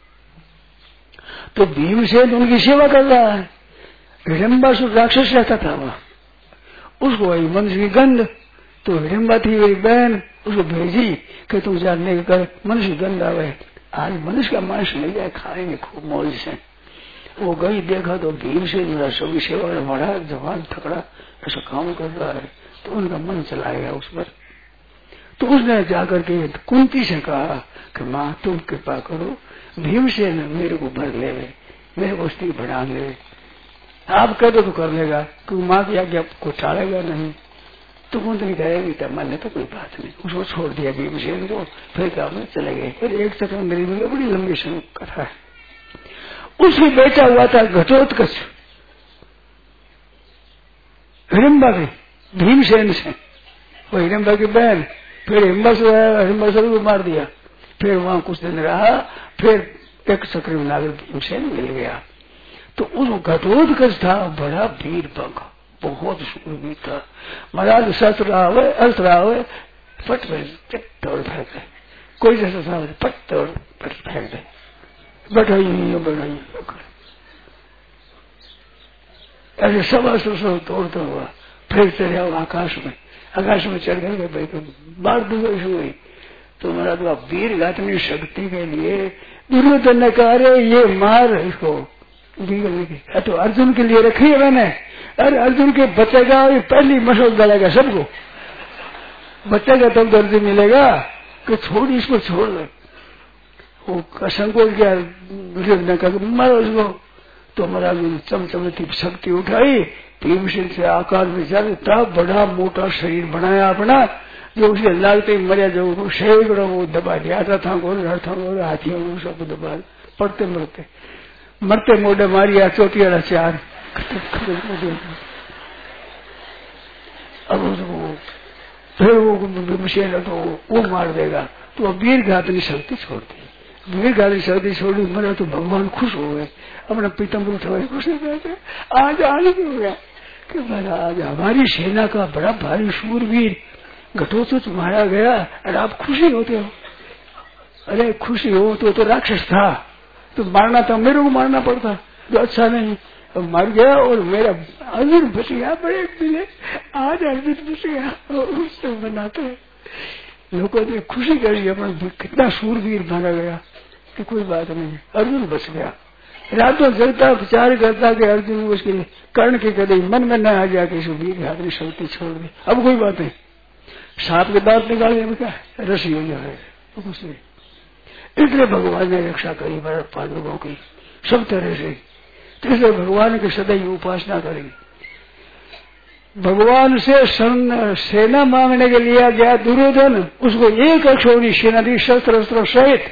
तो भीमसेन उनकी सेवा कर रहा है। हिडम्बासुर राक्षस रहता था वहां, उसको आई मनुष्य की गंध, तो हिडम्बा थी मेरी बहन, उसको भेजी कि तुम जानने कर मनुष्य गंध आवे, आज मनुष्य का मांस मिल जाए, खाएंगे खूब मौज से। वो गई, देखा तो भीमसेन मेरा सबकी सेवा में बड़ा जवान तकड़ा ऐसा काम कर रहा है, तो उनका मन चला गया उस पर। तो उसने जाकर के कुंती से कहा कि माँ तुम कृपा करो, भीमसेन मेरे को भर ले, मेरे को स्त्री बना ले, आप कह दो तो कर लेगा, क्योंकि माँ की आज्ञा को टालेगा नहीं। तो कुंती कहेगी तो मैंने तो कोई बात नहीं, उसको छोड़ दिया भीमसेन को, फिर काम में चले गए। फिर एक चक्र मेरी बड़ी लंबी कथा है। उसमें बैठा हुआ था घटोत्कच, हिडम्बा की भीमसेन से, वो हिडम्बा की बहन, फिर हिडम्बासुर को मार दिया। फिर वहां कुछ दिन रहा, फिर एक चक्र में नागर भीमसेन मिल गया। तो उस घटोत्कच था बड़ा वीर भग, बहुत शूरवीर था महाराज। शस्त्र रहा हुए, अर्थ रहा हुए, फट तोड़ फेंक दे, कोई जैसा था फट तोड़ फट फेंक दे, बढ़ाई ऐसे सब अस्त्र तोड़ता हुआ फिर चढ़ जाओ आकाश में चढ़ गए भाई को बाढ़ दुर्गश हुई। तो महाराज वीर गातनी शक्ति के लिए दुर्योधन ने कहा अरे ये मार इसको, तो अर्जुन के लिए रखी है मैंने, अरे अर्जुन के बचेगा, ये पहली मशोक डालेगा सबको, बचेगा तब तो अर्जुन मिलेगा, कि छोड़ इसको छोड़ दे। वो संकोच गया, दुर्योधन ने कहा मारो उसको। तो महाराज ने चमचमती शक्ति उठाई, भीमसेन से आकाश में जाकर तब बड़ा मोटा शरीर बनाया अपना, जो उसे लागते ही मरिया, जो सैकड़ों वो दबा दिया था, और हाथियों को सब दबा, पड़ते मरते मरते मोड़े मारिया, चोटियाड़ा 4 अब उसको फिर वो भीमसेन तो वो मार देगा। तो अब वीर घातनी शक्ति छोड़ दी, वीर घातनी शक्ति छोड़ी, मरा तो भगवान खुश हो गए, अपना पीतम्बर उठवाए खुश हो गए। आज हो गया कि महाराज हमारी सेना का बड़ा भारी शूरवीर घटोत्कच मारा गया और आप खुशी होते हो। अरे खुशी हो तो राक्षस था, तो मारना था, मेरे को मारना पड़ता, जो अच्छा नहीं। अब मर गया और मेरा अर्जुन बच गया, बड़े मिले आज अर्जुन बच गया, उससे बनाते लोगों ने खुशी करी, अपना कितना शूरवीर मारा गया कि कोई बात नहीं, अर्जुन बच गया। रातों जगता विचार करता कि अर्जुन उसके कर्ण के कदे मन में न आ गया कि वीर घातनी शक्ति छोड़ दी, अब कोई बात नहीं, सांप के दांत निकाले में क्या रसी हो जाए तो कुछ नहीं। इसलिए भगवान ने रक्षा करी पांडवों की सब तरह से, तो इसलिए भगवान की सदैव उपासना करेगी। भगवान से सेना मांगने के लिए गया दुर्योधन, उसको एक अक्षौणी सेना दी शस्त्र अस्त्र सहित।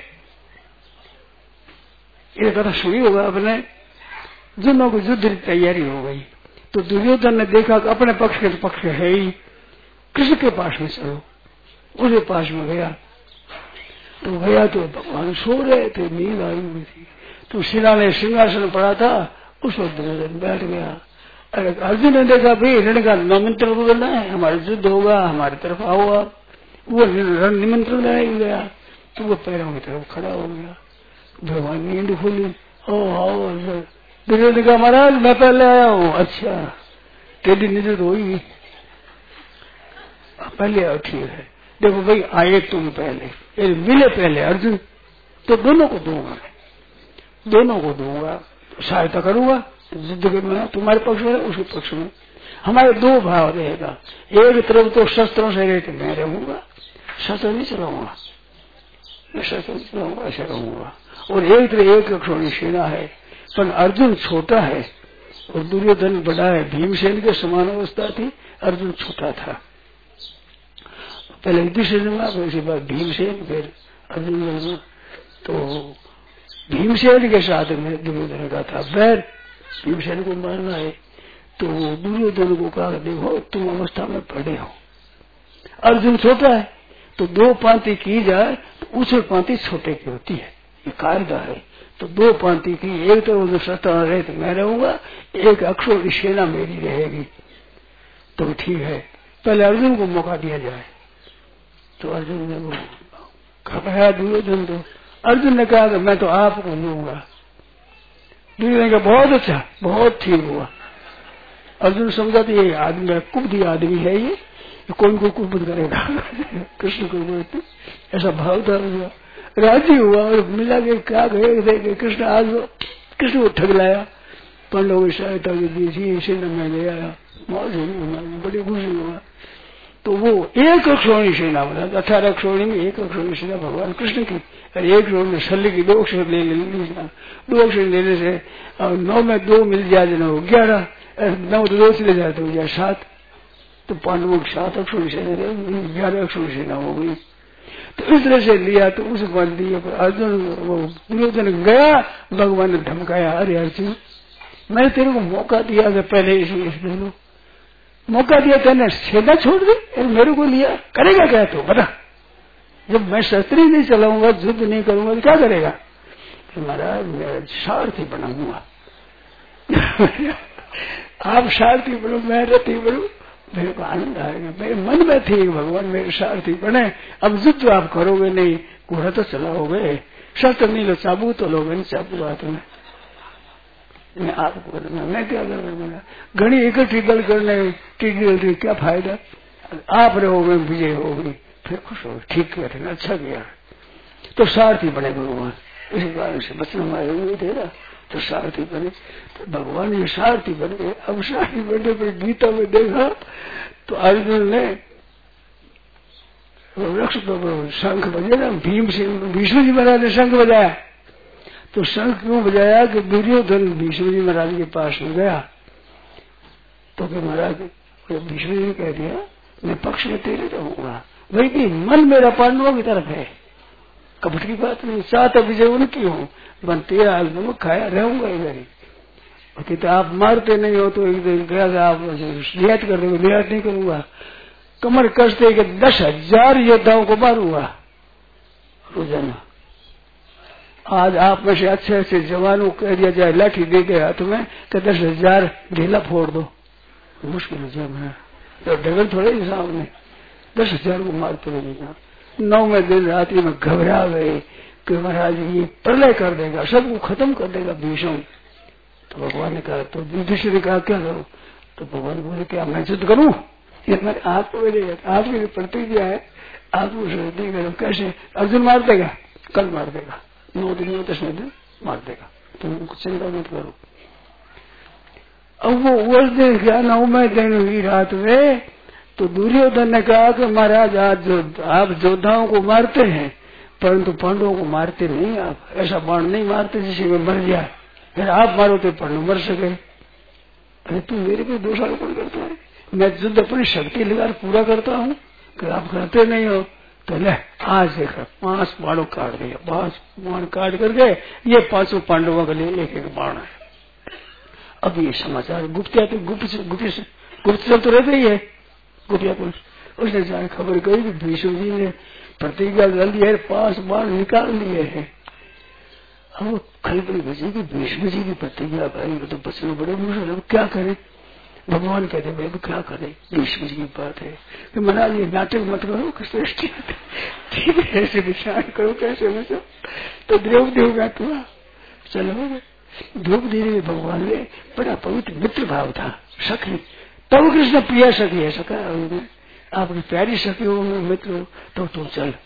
ये कथा सुनी होगा अपने, दोनों को युद्ध की तैयारी हो गई। तो दुर्योधन ने देखा कि अपने पक्ष के पक्ष है ही, कृष्ण के पास में चलो, उसके पास में गया। तो गया तो भगवान सो रहे थे, नींद आई हुई थी। तो सेना ने सिंहासन पड़ा था, उस पर दुर्योधन बैठ गया। अरे अर्जुन ने देखा भाई रण का निमंत्रण बदलना है, हमारे युद्ध होगा, हमारी तरफ आओ आप। वो निमंत्रण नहीं गया, तो वो पैरों की तरफ खड़ा हो गया। भगवान नींद खुली, आओ दुर्योधन का महाराज मैं पहले आया हूँ। अच्छा तेरी नींद तो हुई, पहले आओ, ठीक है। देखो भाई आए तुम पहले, मिले पहले अर्जुन, तो दोनों को दूंगा मैं, दोनों को दूंगा, सहायता करूंगा युद्ध में, तुम्हारे पक्ष में उसके पक्ष में। हमारे दो भाव रहेगा, एक तरफ तो शस्त्रों से रहते मैं रहूंगा, शस्त्र नहीं चलाऊंगा, मैं शस्त्र नहीं चलाऊंगा, ऐसा रहूंगा। और एक तरफ एक अक्षौणी सेना है, पर अर्जुन छोटा है और दुर्योधन बड़ा है। भीमसेन के समान अवस्था थी, अर्जुन छोटा था। पहले युधिष्ठिर, उसके बाद भीमसेन, फिर अर्जुन। तो भीमसेन के साथ में दुर्योधन का था बैर, भीमसेन को मारना है। तो दुर्योधन को कहा देखो तुम अवस्था में पड़े हो, अर्जुन छोटा है, तो 2 पांति की जाए तो उछल पांति छोटे की होती है, ये कायदा है। तो 2 पांति की, एक तो शस्त्र रहे तो मैं रहूंगा, एक अक्षौणी सेना मेरी रहेगी। तो ठीक है, पहले अर्जुन को मौका दिया जाए। तो अर्जुन ने वो घबराया दुर्योधन, तो अर्जुन ने कहा कि मैं तो आपको लूंगा। दुर्योधन ने कहा बहुत अच्छा, बहुत ठीक हुआ। अर्जुन समझा तो ये आदमी कुब्धी आदमी है, ये कौन को कुबुद्ध करेगा कृष्ण को बोलते, ऐसा भाव था। राजी हुआ और मिला के क्या कहे कृष्ण, आज कृष्ण को ठग लाया, पांडवों की सहायता की दी, इसी ने मैं ले आया, मौज हुई, बड़ी खुशी हुआ। तो वो एक अक्षौणी सेना बना, 18 अक्षौणी में एक अक्षौणी सेना भगवान कृष्ण की, और एक अक्षौणी में शल्य की 2 अक्षर ले लेना, 2 अक्षर लेने से 9 में 2 मिल जाए जना हो 11, 9 तो 2 चले जाए तो हो जाए 7। तो पांडवों की 7 अक्षौणी सेना, 11 अक्षौणी सेना हो गई। तो इस तरह से लिया, तो उस बल दिए पर अर्जुन, वो दुर्योधन गया, भगवान ने धमकाया, अरे अर्जुन मैंने तेरे को मौका दिया था पहले, इसलिए मौका दिया, तेने सेना छोड़ दी, मेरे को लिया, करेगा क्या तू बता? जब मैं शस्त्र ही नहीं चलाऊंगा, युद्ध नहीं करूंगा तो क्या करेगा? महाराज मैं सारथी बनाऊंगा आप सारथी बनो, मैं रथी बनू, मेरे को आनंद आएगा। मेरे मन में थी भगवान मेरे सारथी बने, अब युद्ध आप करोगे नहीं, घोड़ा तो चलाओगे, शस्त्र नहीं लो, चाबू तो लोगे नहीं, चाबू हाथ में, मैं आपको करना, मैं क्या करूंगा? घनी इकट्ठी गल करने क्या फायदा? आप रहोगे, विजय होगी, फिर खुश हो, ठीक कहते हैं, अच्छा किया। तो सारथी बने भगवान, इसी कारण से बचन हमारे हुए थे ना, तो सारथी बने, तो भगवान ये सारथी बन गए। अब सारथी बनने पर गीता में देखा तो अर्जुन ने वृक्ष पर शंख बजे ना, भीष्म जी महाराज ने शंख बजाया। तो शंख क्यों बजाया कि दुर्योधन भीष्म जी महाराज के पास में गया तो कि महाराज भीष्म जी ने कह दिया मैं पक्ष में तेरे रहूंगा, वही भी मन मेरा पांडवों की तरफ है, कपट की बात नहीं, सात विजय उनकी हूँ, बन तेरा हाल में खाया रहूंगा इधर ही। तो आप मारते नहीं हो तो एक दिन गया आप रियायत कर देंगे, रियायत नहीं करूंगा, कमर कसते कि 10,000 योद्धाओं को मारूंगा रोजाना। आज आप में से अच्छे अच्छे जवानों कह दिया जाए लाठी दे गए हाथ में कि 10,000 ढीला फोड़ दो, मुश्किल हो जाए, तो डगर थोड़े ही सामने 10,000 को मारते रहेगा। 9वें दिन रात्रि में घबरा गए कि महाराज ये प्रलय कर देगा, सबको खत्म कर देगा भीष्म। तो भगवान ने कहा, तो युधिष्ठिर ने कहा क्या करो? तो भगवान बोले क्या मैं युद्ध करूं? ये मेरे आपकी प्रतिज्ञा है, आप नहीं करो। कैसे? अर्जुन मार देगा, कल मार देगा, 9 दिन में 10वें दिन मार देगा, तुम चिंता मत करो। अब वो उस दिन क्या 9वें दिन हुई रात में, तो दुर्योधन ने कहा कि महाराज आज आप योद्धाओं को मारते हैं परंतु पांडवों को मारते नहीं, आप ऐसा बाण नहीं मारते जिससे मैं मर जाए, फिर आप मारो तो पांडव मर सके। अरे तू मेरे पे दोषारोपण करता है, मैं युद्ध अपनी शक्ति लगाकर पूरा करता हूँ कि आप करते नहीं हो। तो ले आज देखा 5 बाणों काट दिया, 5 बाण काट करके ये 5 पांडवों के लिए एक बाण है। अब ये समाचार गुप्त चल तो रहते ही है, गुप्तिया पुरुष उसने जाए खबर कही कि भीष्म जी ने प्रतिज्ञा कर ली है, 5 बाण निकाल लिए हैं। अब खलबली बची कि भीष्म जी की प्रतिज्ञा भाई तो बचने बड़े मुश्किल, अब क्या करे? भगवान कहते भाई क्या करे, भीष्म जी की बात है कि महाराज ये नाटक मत करो, सृष्टि ठीक है ऐसे विचार करो कैसे बचो। तो द्रौपदी हो गया तुआ चलो, द्रौपदी ने भगवान में बड़ा पवित्र मित्र भाव था, सखी तब कृष्ण प्रिया सखी है, सखा आपकी प्यारी सखी हो मित्र हो, तो तुम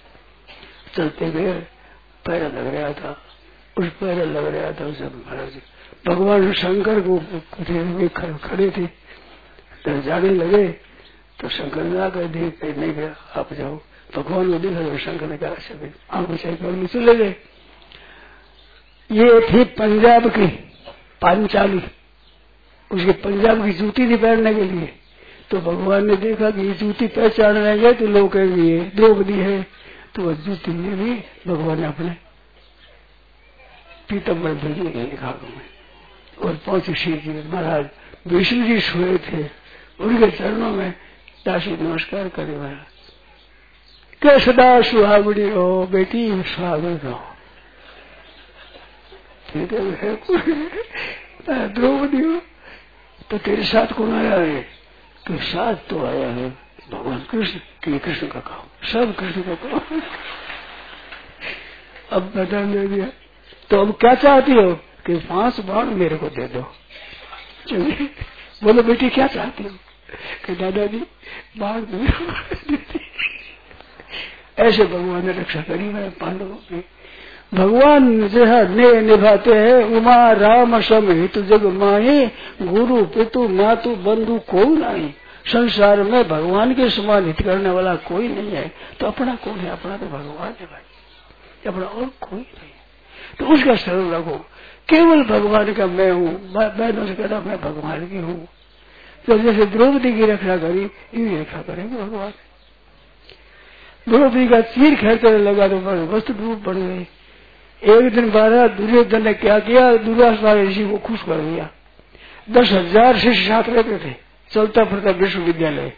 चलते गए, पैरा लग रहा था, उस पैरा लग रहा था उसे महाराज भगवान शंकर को खड़े थे, तो जाने लगे तो शंकर ने आकर देख नहीं गया, आप जाओ। भगवान को देखा तो शंकर ने कहा आप चल चले गए। ये थी पंजाब की पांचाली, उसके पंजाब की जूती थी पहनने के लिए। तो भगवान ने देखा कि ये जूती पहचान रहेंगे तो लोग कहेंगे ये द्रौपदी है, तो वह जूती में भी भगवान ने अपने पीतम्बर भेजने के लिखा और पहुंचे श्री जी महाराज। विष्णु जी सोए थे, उनके चरणों में दासी नमस्कार करे, महाराज क्या सदा सुहागुनी हो बेटी, सुहागुन रहो। द्रौपदी हो तो तेरे साथ कौन आया है? तो साथ तो आया है भगवान कृष्ण, कि कृष्ण का काम, सब कृष्ण का काम। अब बता दे दिया, तो अब क्या चाहती हो? कि 5 बाण मेरे को दे दो। बोलो बेटी क्या चाहती हो? कि दादाजी बाण देती। ऐसे भगवान ने रक्षा करी है पांडवों की। भगवान जो है निभाते हैं, उमा राम सम हित जग माही, गुरु पितु मातु बंधु को नहीं। संसार में भगवान के समान हित करने वाला कोई नहीं है। तो अपना कौन है? अपना तो भगवान है भाई, अपना और कोई नहीं। तो उसका शरण रखो, केवल भगवान का मैं हूँ। बहनों से कहता मैं भगवान की हूँ। तो जैसे द्रौपदी की रक्षा करी, यही रक्षा करेंगे भगवान। द्रौपदी का चीर खेचने लगा तो वस्त्र डूब पड़ गई। एक दिन 12 दुर्योधन ने क्या किया, दुर्वासा ऋषि को खुश कर दिया। 10,000 शिष्य साथ रहते थे, चलता फिरता विश्वविद्यालय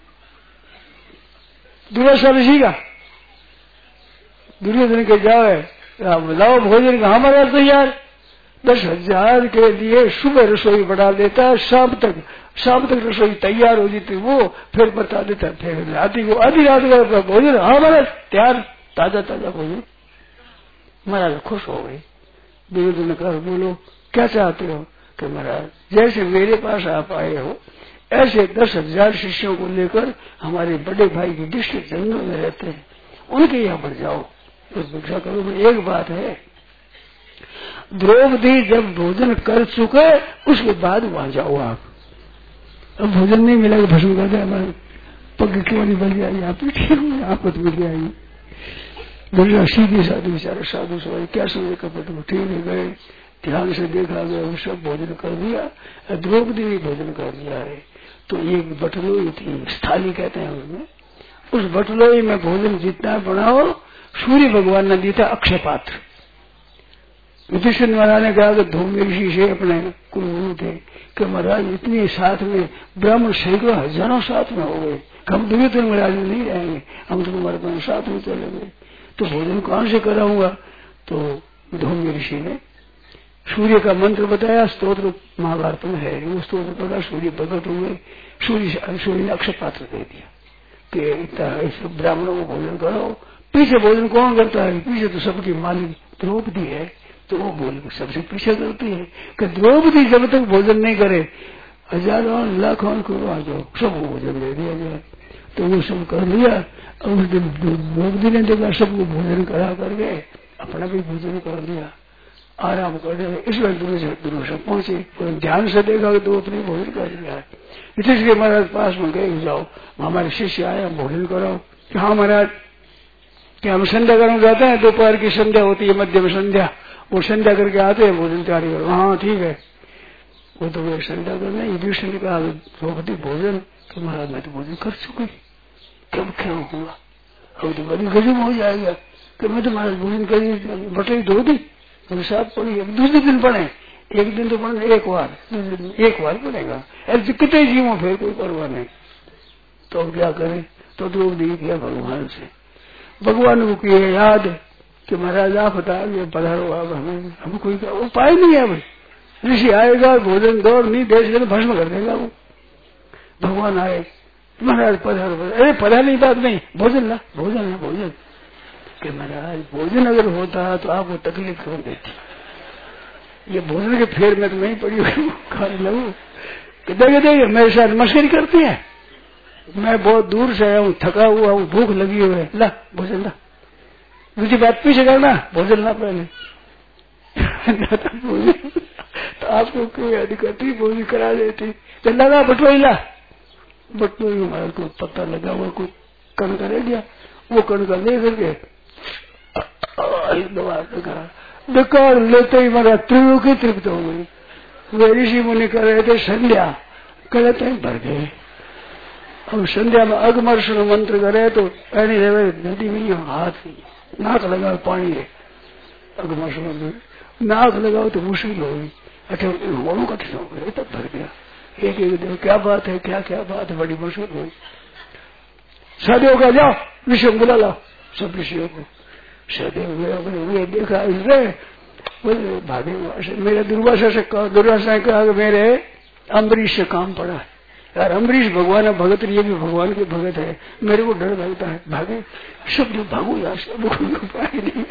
दुर्वासा ऋषि का। दुर्योधन के जाओ लाओ भोजन का, हमारा तैयार। 10,000 के लिए सुबह रसोई बढ़ा देता है, शाम तक रसोई तैयार हो जाती, वो फिर बता देता, फिर आधी रात का भोजन हमारा तैयार, ताजा भोजन। महाराज खुश हो गई। दुर्योधन ने कहा बोलो क्या चाहते हो? कि महाराज जैसे मेरे पास आप आए हो ऐसे 10,000 शिष्यों को लेकर हमारे बड़े भाई की दृष्टि जंगल में रहते हैं, उनके यहाँ बढ़ जाओ, तो भिक्षा करो। एक बात है, द्रौपदी जब भोजन कर चुके उसके बाद वहां जाओ आप। अब भोजन नहीं मिलेगा भस्म कर दे हमारे, पग क्यों नहीं बन जाएगी, आप आपत मिल जाएगी। बोलिया सीधी साधु बेचारा साधु सवाई क्या समझे कपट को, ठीक है गए, ध्यान से देखा गया, वो सब भोजन कर दिया। द्रौपदी भी भोजन कर दिया है। तो एक बटलोई थी, स्थाली कहते हैं उसमें, उस बटलोई में भोजन जितना बनाओ, सूर्य भगवान ने दिया था अक्षय पात्र। युधिष्ठिर महाराज ने कहा कि धूम ऋषि से अपने कुलगुरु थे कि महाराज इतने साथ में ब्राह्मण सैकड़ों हजारों साथ में हो गए, हम दुर्योधन महाराज में नहीं रहेंगे, हम तो तुम्हारे पास साथ में चलेंगे, तो भोजन कौन से कराऊंगा। तो धूम ऋषि ने सूर्य का मंत्र बताया, स्तोत्र महाभारत में है, वो स्तोत्र पढ़ा, सूर्य प्रकट हुए, सूर्य ने अक्षय पात्र दे दिया कि इतना ब्राह्मणों को भोजन करो। पीछे भोजन कौन करता है, पीछे तो सबकी मालिक द्रौपदी है, तो वो बोल सबसे पीछे करती है कि द्रौपदी जब तक भोजन नहीं करे, हजारों लाखों करोड़ों आ जाओ, सबको भोजन दे दिया जाए। तो वो सब कर लिया। उस दिन द्रौपदी ने देखा सबको भोजन करा करके अपना भी भोजन कर लिया, आराम कर रहे। इसमें दुर्योधन पहुंचे, ध्यान से देखा कि द्रौपदी भोजन कर लिया है। युधिष्ठिर महाराज पास में गए, जाओ हमारे शिष्य आए, भोजन कराओ। हाँ महाराज, क्या हम संध्या करने जाते हैं, दोपहर की संध्या होती है, मध्य में संध्या, वो संध्या करके आते हैं, भोजन तैयारी करो। हाँ ठीक है, वो तो वे संध्या करना। युधिष्ठिर ने कहा द्रौपदी भोजन, तो महाराज मैं तो भोजन कर चुकी, कब क्या होगा, अब तो बड़ी गजब हो जाएगा कि मैं तो महाराज भोजन करी, बटरी धो दी, तो साफ पड़ी, दूसरे दिन पड़े, एक दिन तो पड़े, एक बार पड़ेगा, ऐसे कितने जीवों फिर कोई परवाह नहीं। तो अब क्या करें, तो द्रौपदी किया भगवान से, भगवान को किए याद कि महाराज आप बता ये पधारो, अब हमें कोई उपाय नहीं है, भाई ऋषि आएगा, भोजन दौड़ नहीं दे तो भस्म कर देगा वो। भगवान आए, महाराज पधारो, अरे पधारने की बात नहीं, भोजन ला भोजन कि महाराज भोजन अगर होता तो आपको तकलीफ क्यों देती, ये भोजन के फेर में तो नहीं पड़ी हुई खाने लगू, देखे मेरे साथ मस्करी करती है, मैं बहुत दूर से आया हूँ, थका हुआ हूँ, भूख लगी हुई है, ला भोजन ला, दूसरी बात पीछे करना, भोजन ला पहले। तो आपको कोई अधिकारी भोजन करा देती, तो लगा बटोई ला, बटोई हमारे को पता लगा हुआ कोई कणका रह गया, वो कणका ले करके बेकार लेते ही हमारा त्रिलोकी तृप्त हो गई। वे ऋषि मुनि कर रहे थे संध्या, कहते ही भर गए। अब संध्या में अगमर्षण मंत्र करे तो पानी रहे नदी में हाथ नाक लगाओ पानी है, अगमर्षण नाक लगाओ तो मुश्किल होगी, अच्छा होना कठिन हो गया, तब भर गया। एक देखो क्या बात है, क्या बात है, बड़ी मुश्किल हुई। सदैव का जाओ ऋषि बुला लाओ, सब ऋषियों को सदैव देखा इसने भागे मेरे दुर्वासा से कहा कि मेरे अम्बरीश से काम पड़ा है यार, अम्बरीश भगवान है भगत, ये भी भगवान के भगत है, मेरे को डर लगता है, भागे सब जो भागो यार, सब उपाय नहीं।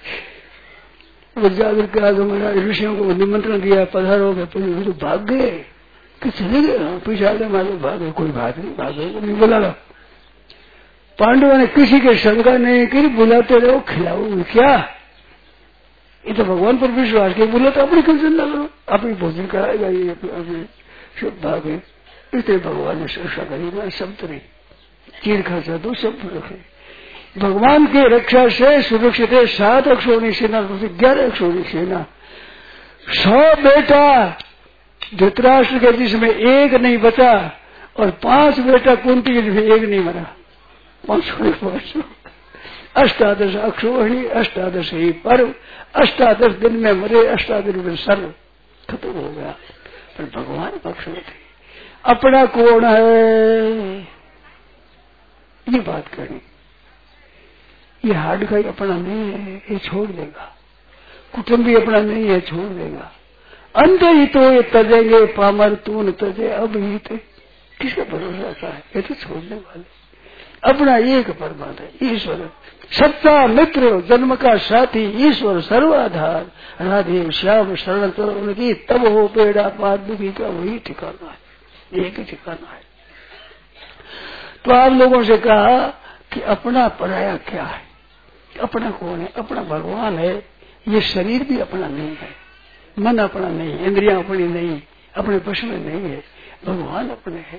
जाकर कहा कि मेरा ऋषियों को निमंत्रण दिया, पधारो गए, तो भाग गए कि चले गए, पीछे आगे मारे भागे, कोई बात नहीं, भागे नहीं बुला लो। पांडवों ने किसी के शंका नहीं की, बुलाते रहो खिलाओ क्या, ये तो भगवान पर विश्वास के बोला तो अपनी कंसन ना करो, अपनी भोजन कराएगा ये अपने सब भागे। इसलिए भगवान ने सुरक्षा करी, मैं सब तरी चीर खर्चा दो सब रखे। भगवान की रक्षा से सुरक्षित है 7 अक्षौणी सेना, 11 अक्षौणी सेना, 100 बेटा धृतराष्ट्र के जिसमें एक नहीं बचा, और 5 बेटा कुंती के जिसमें एक नहीं मरा, 5 अष्टादश अक्षौहिणी, 18 ही पर्व, 18 दिन में मरे, 18 दिन में सर्व खत्म हो गया। पर भगवान पक्ष में थे, अपना कौन है ये बात करनी, ये हार्ड का अपना नहीं है, ये छोड़ देगा, कुटुंब भी अपना नहीं है, छोड़ देगा। अंत ही तो ये तजेंगे पामर तू न तजे अब ही थे, किसका भरोसा आता है, ये तो छोड़ने वाले। अपना एक परमात्मा है ईश्वर, सच्चा मित्र, जन्म का साथी, ईश्वर सर्वाधार, राधे श्याम शरण करो उनकी, तब हो पेड़ा पाद दुखी का वही ठिकाना है, एक ही ठिकाना है। तो आप लोगों से कहा कि अपना पराया क्या है, अपना कौन है, अपना भगवान है। ये शरीर भी अपना नहीं है, मन अपना नहीं, इंद्रियां अपनी नहीं, अपने वश में नहीं है, भगवान अपने है।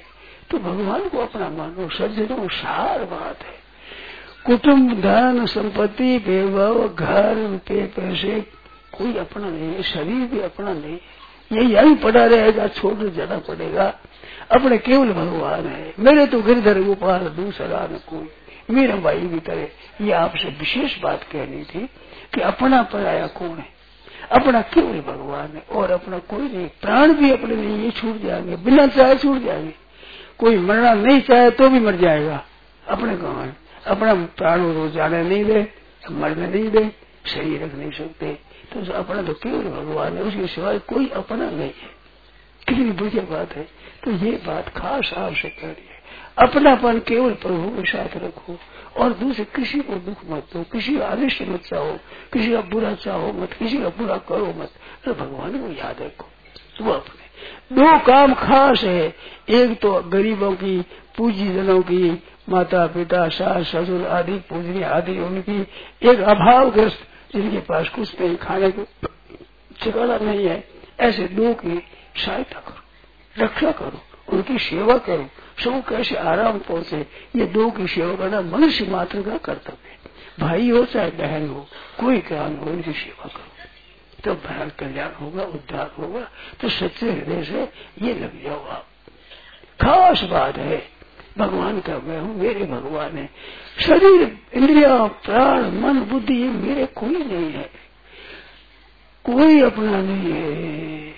तो भगवान को अपना मानो। सज्जनों सार बात है। कुटुंब, धन, संपत्ति, वैभव, घर, रुपये, पैसे कोई अपना नहीं है, शरीर भी अपना नहीं है। ये यही पड़ा रहेगा, छोड़ जाना पड़ेगा। अपने केवल भगवान है। मेरे तो गिरधर गोपाल दूसरा न कोई, मीरा बाई की तरह। ये आपसे विशेष बात कहनी थी कि अपना पराया कौन है? अपना केवल भगवान है और अपना कोई नहीं। प्राण भी अपने नहीं, ये छूट जाएंगे, बिना चाहे छूट जाएंगे। कोई मरना नहीं चाहे तो भी मर जाएगा। अपने कहाँ है? अपना प्राण रोज जाने नहीं दे, मरने नहीं दे, शरीर रख नहीं सकते। तो अपना तो केवल भगवान है, उसके सिवाय कोई अपना नहीं है। कितनी बढ़िया बात है। तो ये बात खास आपसे कह रही है। अपनापन केवल प्रभु के साथ रखो और दूसरे किसी को दुख मत दो, किसी का अनिष्ट मत चाहो, किसी का बुरा चाहो मत, किसी का बुरा करो मत। तो भगवान को याद रखो। वो अपने दो काम खास है। एक तो गरीबों की, पूजी जनों की, माता पिता, सास ससुर आदि पूजनी आदि उनकी, एक अभावग्रस्त जिनके पास कुछ नहीं, खाने को ठिकाना नहीं है, ऐसे दो की सहायता करो, रक्षा करो, उनकी सेवा करो। सब कैसे आराम पहुंचे, ये दो की सेवा करना मनुष्य मात्र का कर्तव्य है। भाई हो चाहे बहन हो, कोई ज्ञान हो, इनकी सेवा करो तो भयान कल्याण होगा, उद्धार होगा। तो सच्चे हृदय से ये लग जाओ आप। खास बात है। भगवान का मैं हूँ, मेरे भगवान है। शरीर, इंद्रिया, प्राण, मन, बुद्धि ये मेरे कोई नहीं है, कोई अपना नहीं है।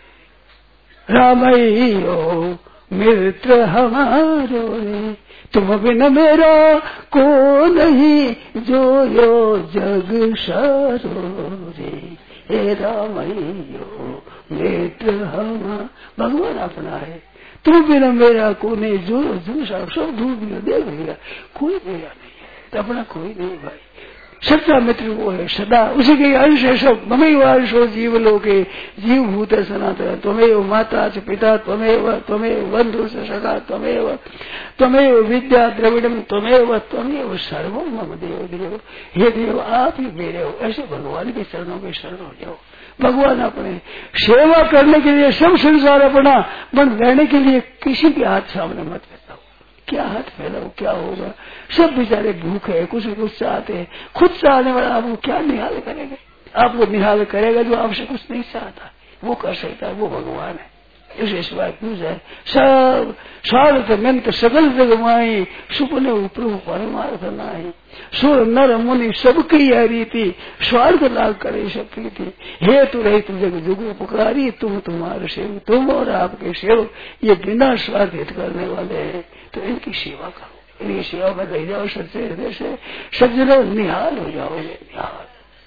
रामई हो मित्र हमारो रे, तुम बिन मेरा को नहीं, जो यो जग सारो रे। हे रामई हो मित्र हमारा, भगवान अपना है। तू बिना मेरा को नहीं, जो जग सारो, सब ढूंढ लिया, देख लिया, कोई मेरा नहीं है। तो अपना कोई नहीं भाई। सच्चा मित्र वो है सदा, उसी के अंश है सब। ममेव अंशो जीव लोके, जीव भूत सनातन, त्वमेव माता च पिता, त्वमेव बंधु च सखा, त्वमेव विद्या द्रविड़म, त्वमेव सर्वम मम देव देव। हे देव आप ही मेरे हो। ऐसे भगवान के चरणों में शरण हो जाओ। भगवान अपने सेवा करने के लिए सब संसार अपना, बन रहने के लिए किसी के हाथ सामने मत फैलाओ। क्या हाथ फैलाओ, क्या होगा? सब बेचारे भूखे है, कुछ चाहते हैं। खुद चाहने वाला आपको क्या निहाल करेगा? आपको निहाल करेगा जो आपसे कुछ नहीं चाहता, वो कर सकता है, वो भगवान है। इसे सिवाय पूछ है सब स्वार्थ मंत सकल जग माई, सुपने प्रभु परमार्थ नाही। सुर नर मुनि सबकी यह रीति, स्वार्थ लाग करे सबकी थी। हे तू रही तू जग जुगु पुकारी, तुम तुम्हारे सेवक, तुम और आपके सेवक ये बिना स्वार्थ हित करने वाले हैं। तो इनकी सेवा करो, इनकी सेवा में रह जाओ सच्चे हृदय से। सज्जनों निहाल हो जाओगे, निहाल।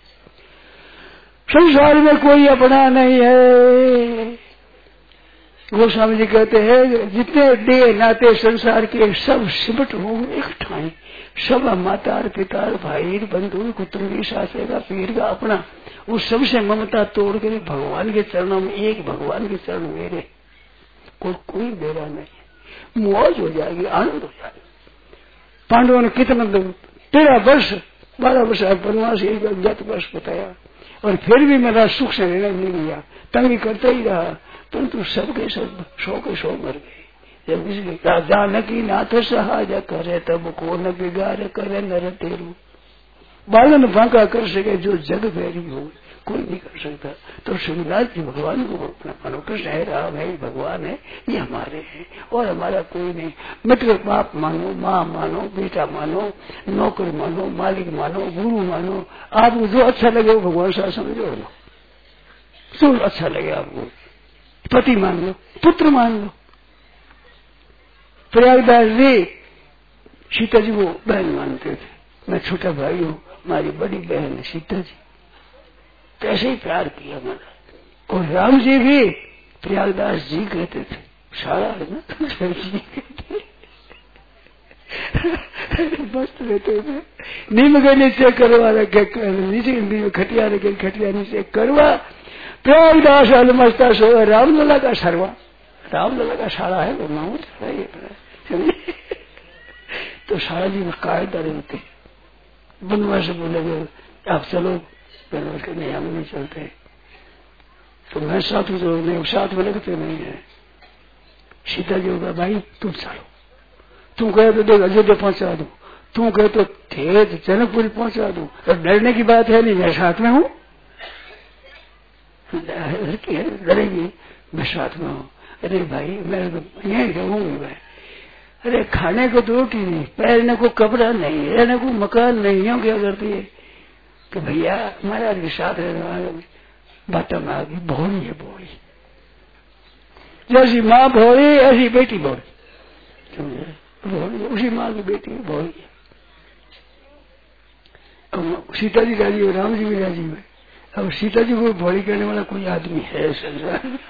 संसार में कोई अपना नहीं है। गोस्वामी जी कहते हैं जितने देह नाते संसार के सब सिमट हो एक ठाई, सब माता पिता भाई बंधु कुटुंबी सासे का पीर का अपना, उस सबसे ममता तोड़ के भगवान के चरणों में, एक भगवान के चरण मेरे, कोई मेरा नहीं। मौज हो जाएगी, आनंद हो जाएगा। पांडवों ने कितना 13 वर्ष 12 वर्ष वनवास 10 वर्ष बताया और फिर भी मेरा सुख से रहने नहीं दिया, तंगी करता ही रहा। परंतु सबके सब 100 के 100 मर गए। जब इसलिए जानकी नाथ सहाय करे, तब को न बिगाड़ करे नर तेरू। बालन बांका कर सके जो जग बैरी हो, कोई नहीं कर सकता। तो शिवराज जी भगवान को अपना मानो, कृष्ण है, राम है, भगवान है, ये हमारे हैं और हमारा कोई नहीं। मित्र बाप मानो, माँ मानो, बेटा मानो, नौकर मानो, मालिक मानो, गुरु मानो, आपको जो अच्छा लगे वो भगवान शासन जोड़ लो। जो अच्छा लगे आपको, पति मान लो, पुत्र मान लो। प्रयागदास जी सीता जी को बहन मानते थे। मैं छोटा भाई हूँ, हमारी बड़ी बहन है सीता जी। तो ऐसे ही प्यार किया हमारा। और राम जी भी प्रयागदास जी कहते थे, सारा है ना जी कहते मस्त रहते थे। नीम के नीचे करवा रखे, नीचे खटिया रखे, खटिया नीचे करवा। प्रयागदास अलमस्ता सो रामलला का सरवा, रामलला का सारा है वो नाम तो सारा जी में कायदा रहते। बनवास से बोले आप चलो, नहीं हम नहीं चलते। तो मैं साथ तो नहीं, साथ में लगते नहीं है। सीता जी होगा भाई तुम चलो, तुम कहे तो देख अयोध्या पहुंचा दू, तुम कहे तो थे जनकपुरी पहुंचा दू, तो डरने की बात है नहीं, मैं साथ में हूँ। डरेगी, मैं साथ में हूँ। अरे भाई मैं यही रहूंगी मैं। अरे खाने को तो रोटी नहीं, पहनने को कपड़ा नहीं, रहने को मकान नहीं, यूँ क्या करती है कि भैया महाराज के साथ रहने बात में आ गई। भोली है भोली, जैसी माँ भोली ऐसी बेटी भोली, भोली उसी माँ की बेटी भोली है। अब सीता जी राजी है, राम जी भी राजी है। अब सीता जी को भोली करने वाला कोई आदमी है संसार में?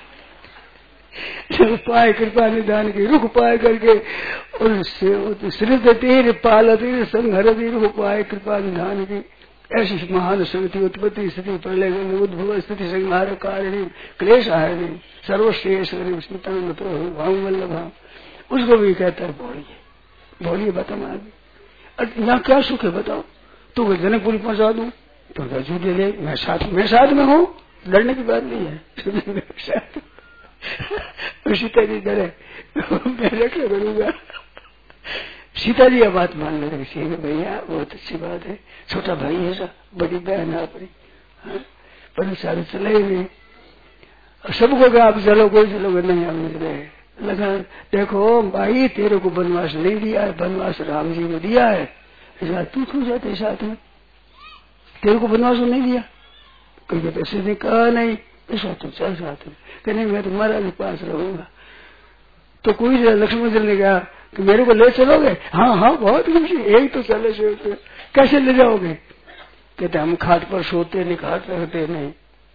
पाए कृपा निदान की रुख पाए करके और श्रित तीर पाल तीर संघर रुख पाए कृपा निदान की, ऐसी महान शक्ति उत्पत्ति स्थिति प्रलय उद्भव स्थिति संहार कारिणी क्लेश हारिणी सर्वश्रेष्ठ स्मृत वल्लभ, उसको भी कहता है भोली। भोली बता मार यहाँ क्या सुख है बताओ? तो जनकपुरी पहुंचा दूं तो झूठे ले, मैं साथ में हूँ, डरने की बात नहीं है। सीता जी डरे, मैं रक्षा करूंगा। सीता जी बात मान ले भैया बहुत अच्छी बात है, छोटा भाई है सा, बड़ी बहन है अपनी, पर सारे चले ही नहीं। सबको क्या आप चलो, कोई चलोगे नहीं, हम चले लगा। देखो भाई तेरे को वनवास नहीं दिया है, वनवास राम जी को दिया है, इस बात तू क्यों जाते साथ में? तेरे को वनवास नहीं दिया, कहीं पैसे ने कहा नहीं, ऐसा तो चल साथ में, नहीं मैं तुम्हारा भी पास रहूंगा। तो कोई लक्ष्मण जी ने कहा कि मेरे को ले चलोगे? हाँ हाँ बहुत खुशी, एक तो चले से कैसे ले जाओगे? कहते हम खाट पर सोते नहीं, खाट रहते नहीं।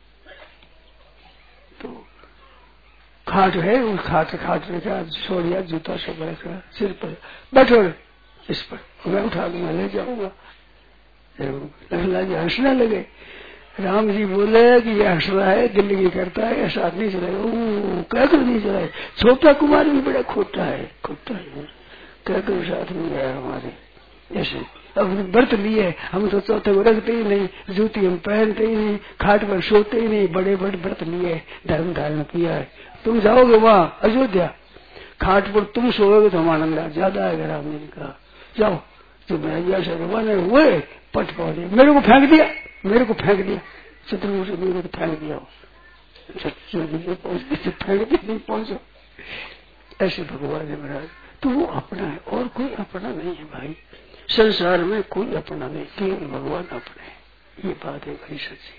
तो खाट है, उस खाट रखा, सोड़िया जूता सब रखा, सिर पर बैठो इस पर, मैं उठा दूंगा ले जाऊंगा। लक्ष्मण जी हंसने लगे। राम जी बोले कि ये हंस रहा है, दिल्ली करता है, ऐसा नहीं चलेगा। कहकर नहीं चलाए, छोटा कुमार भी बड़ा खोटा है, कहकर साथ में गया हमारे। ऐसे अब व्रत लिए, हम तो चौथे को रखते ही नहीं, जूती हम पहनते ही नहीं, खाट पर सोते ही नहीं, बड़े बड़े व्रत लिए, धर्म धारण किया है। तुम जाओगे वहाँ अयोध्या, खाट पर तुम सोओगे तो हमारा आनंद ज्यादा आएगा। राम जी ने कहा जाओ, तो मैं से रवाना हुए, पट पौधे मेरे को फेंक दिया, शत्रु से मेरे को फेंक दिया, फेंक दिया नहीं पहुंचो। ऐसे भगवान ने महाराज, तो वो अपना है और कोई अपना नहीं है भाई, संसार में कोई अपना नहीं, केवल भगवान अपने है। ये बात है भाई सच्ची।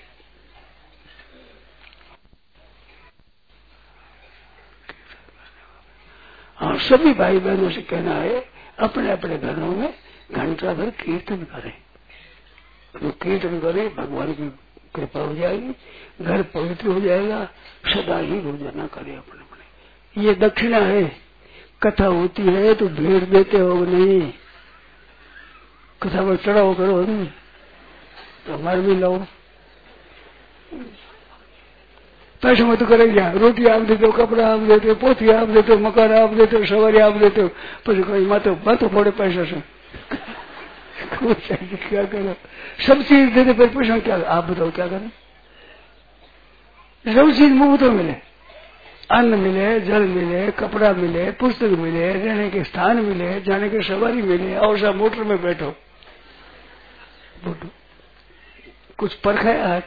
हाँ सभी भाई बहनों से कहना है अपने अपने घरों में घंटा भर कीर्तन करें, तो कीर्तन करें, भगवान की कृपा हो जाएगी, घर पवित्र हो जाएगा, सदा ही रोजाना करें अपने अपने। ये दक्षिणा है, कथा होती है तो भेंट देते हो नहीं, कथा पर चढ़ाओ करो नहीं, तो हमारे भी लो पैसे मत करेंगे, रोटी आप देते हो, कपड़ा आप देते हो, पोथी आप देते हो, मकान आप देते हो, सवारी आप देते हो, पर कोई मत फोड़े पैसे से। क्या करो, सब चीज देते पर पैसा क्या, आप बताओ क्या करें? सब चीज मुफ्त मिले, अन्न मिले, जल मिले, कपड़ा मिले, पुस्तक मिले, रहने के स्थान मिले, जाने की सवारी मिले, और सब मोटर में बैठो, कुछ परख है?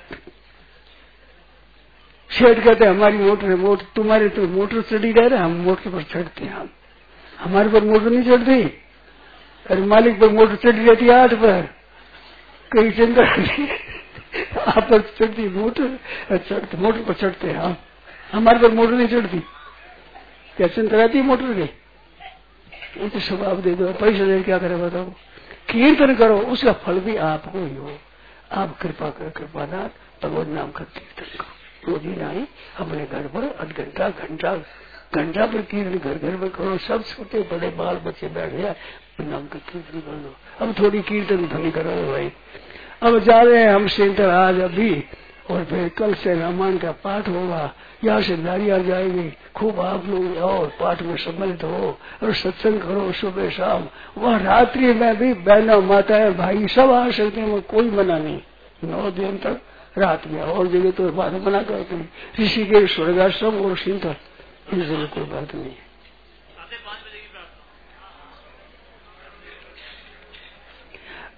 सेठ कहते हमारी मोटर है, मोटर तुम्हारी तो मोटर चढ़ी रहे, हम मोटर पर चढ़ते हैं, हम हमारे पर मोटर नहीं चढ़ती, अरे मालिक पर मोटर चढ़ी रहती है 8 पर, कहीं चिंता नहीं, आप पर चढ़ती मोटर, चढ़ते मोटर पर चढ़ते हैं हम, हमारे पर मोटर नहीं चढ़ती, क्या चिंता रहती है मोटर की? ये तो स्वभाव दे दो, पैसा दे क्या करे बताओ? कीर्तन करो, उसका फल भी आपको ही हो। आप कृपा कर, कृपानाथ भगवत नाम का कीर्तन करो, रोज ही नहीं, अपने घर पर घंटा पर कीर्तन घर घर में करो, सब छोटे बड़े बाल बच्चे बैठ गया नाम का कीर्तन कर लो। अब थोड़ी कीर्तन ध्वनि करो भाई। अब जा रहे हैं हम सेंटर आज अभी, और फिर कल से रामायण का पाठ होगा, यहाँ से नारियाल जाएगी, खूब आप लोग आओ, पाठ में सम्मिलित हो और सत्संग करो सुबह शाम। वह रात्रि में भी बहना माता भाई सब आ सकते हैं, कोई मना नहीं, 9 दिन तक रात में, और जगह तो बात मना करते हैं, ऋषिकेश स्वर्गाश्रम और सिंतर, इन जगह कोई बात नहीं है।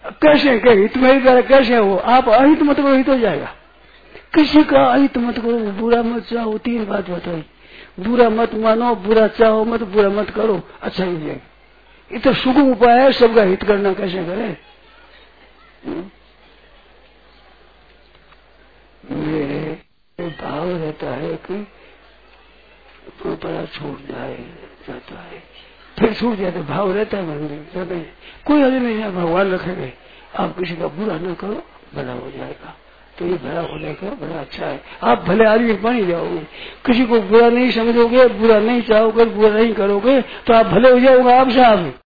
कैसे के हित में करे, कैसे हो आप अहित मत करो, हित हो जाएगा। किसी का अहित मत करो, बुरा मत चाहो, 3 बात बताई। बुरा मत मानो, बुरा चाहो मत, बुरा मत करो, अच्छा ही जाएगा। ये तो सुगम उपाय है, सबका हित करना कैसे करे। ये भाव रहता है कि बड़ा छूट जाता है, फिर छूट जाता है, भाव रहता है मन में, कोई हद नहीं है, भगवान रखेंगे। आप किसी का बुरा न करो, भला हो जाएगा। तो ये भला होने का बड़ा अच्छा है। आप भले आदमी बन ही जाओगे, किसी को बुरा नहीं समझोगे, बुरा नहीं चाहोगे, बुरा नहीं करोगे, तो आप भले हो जाओगे। आप साहब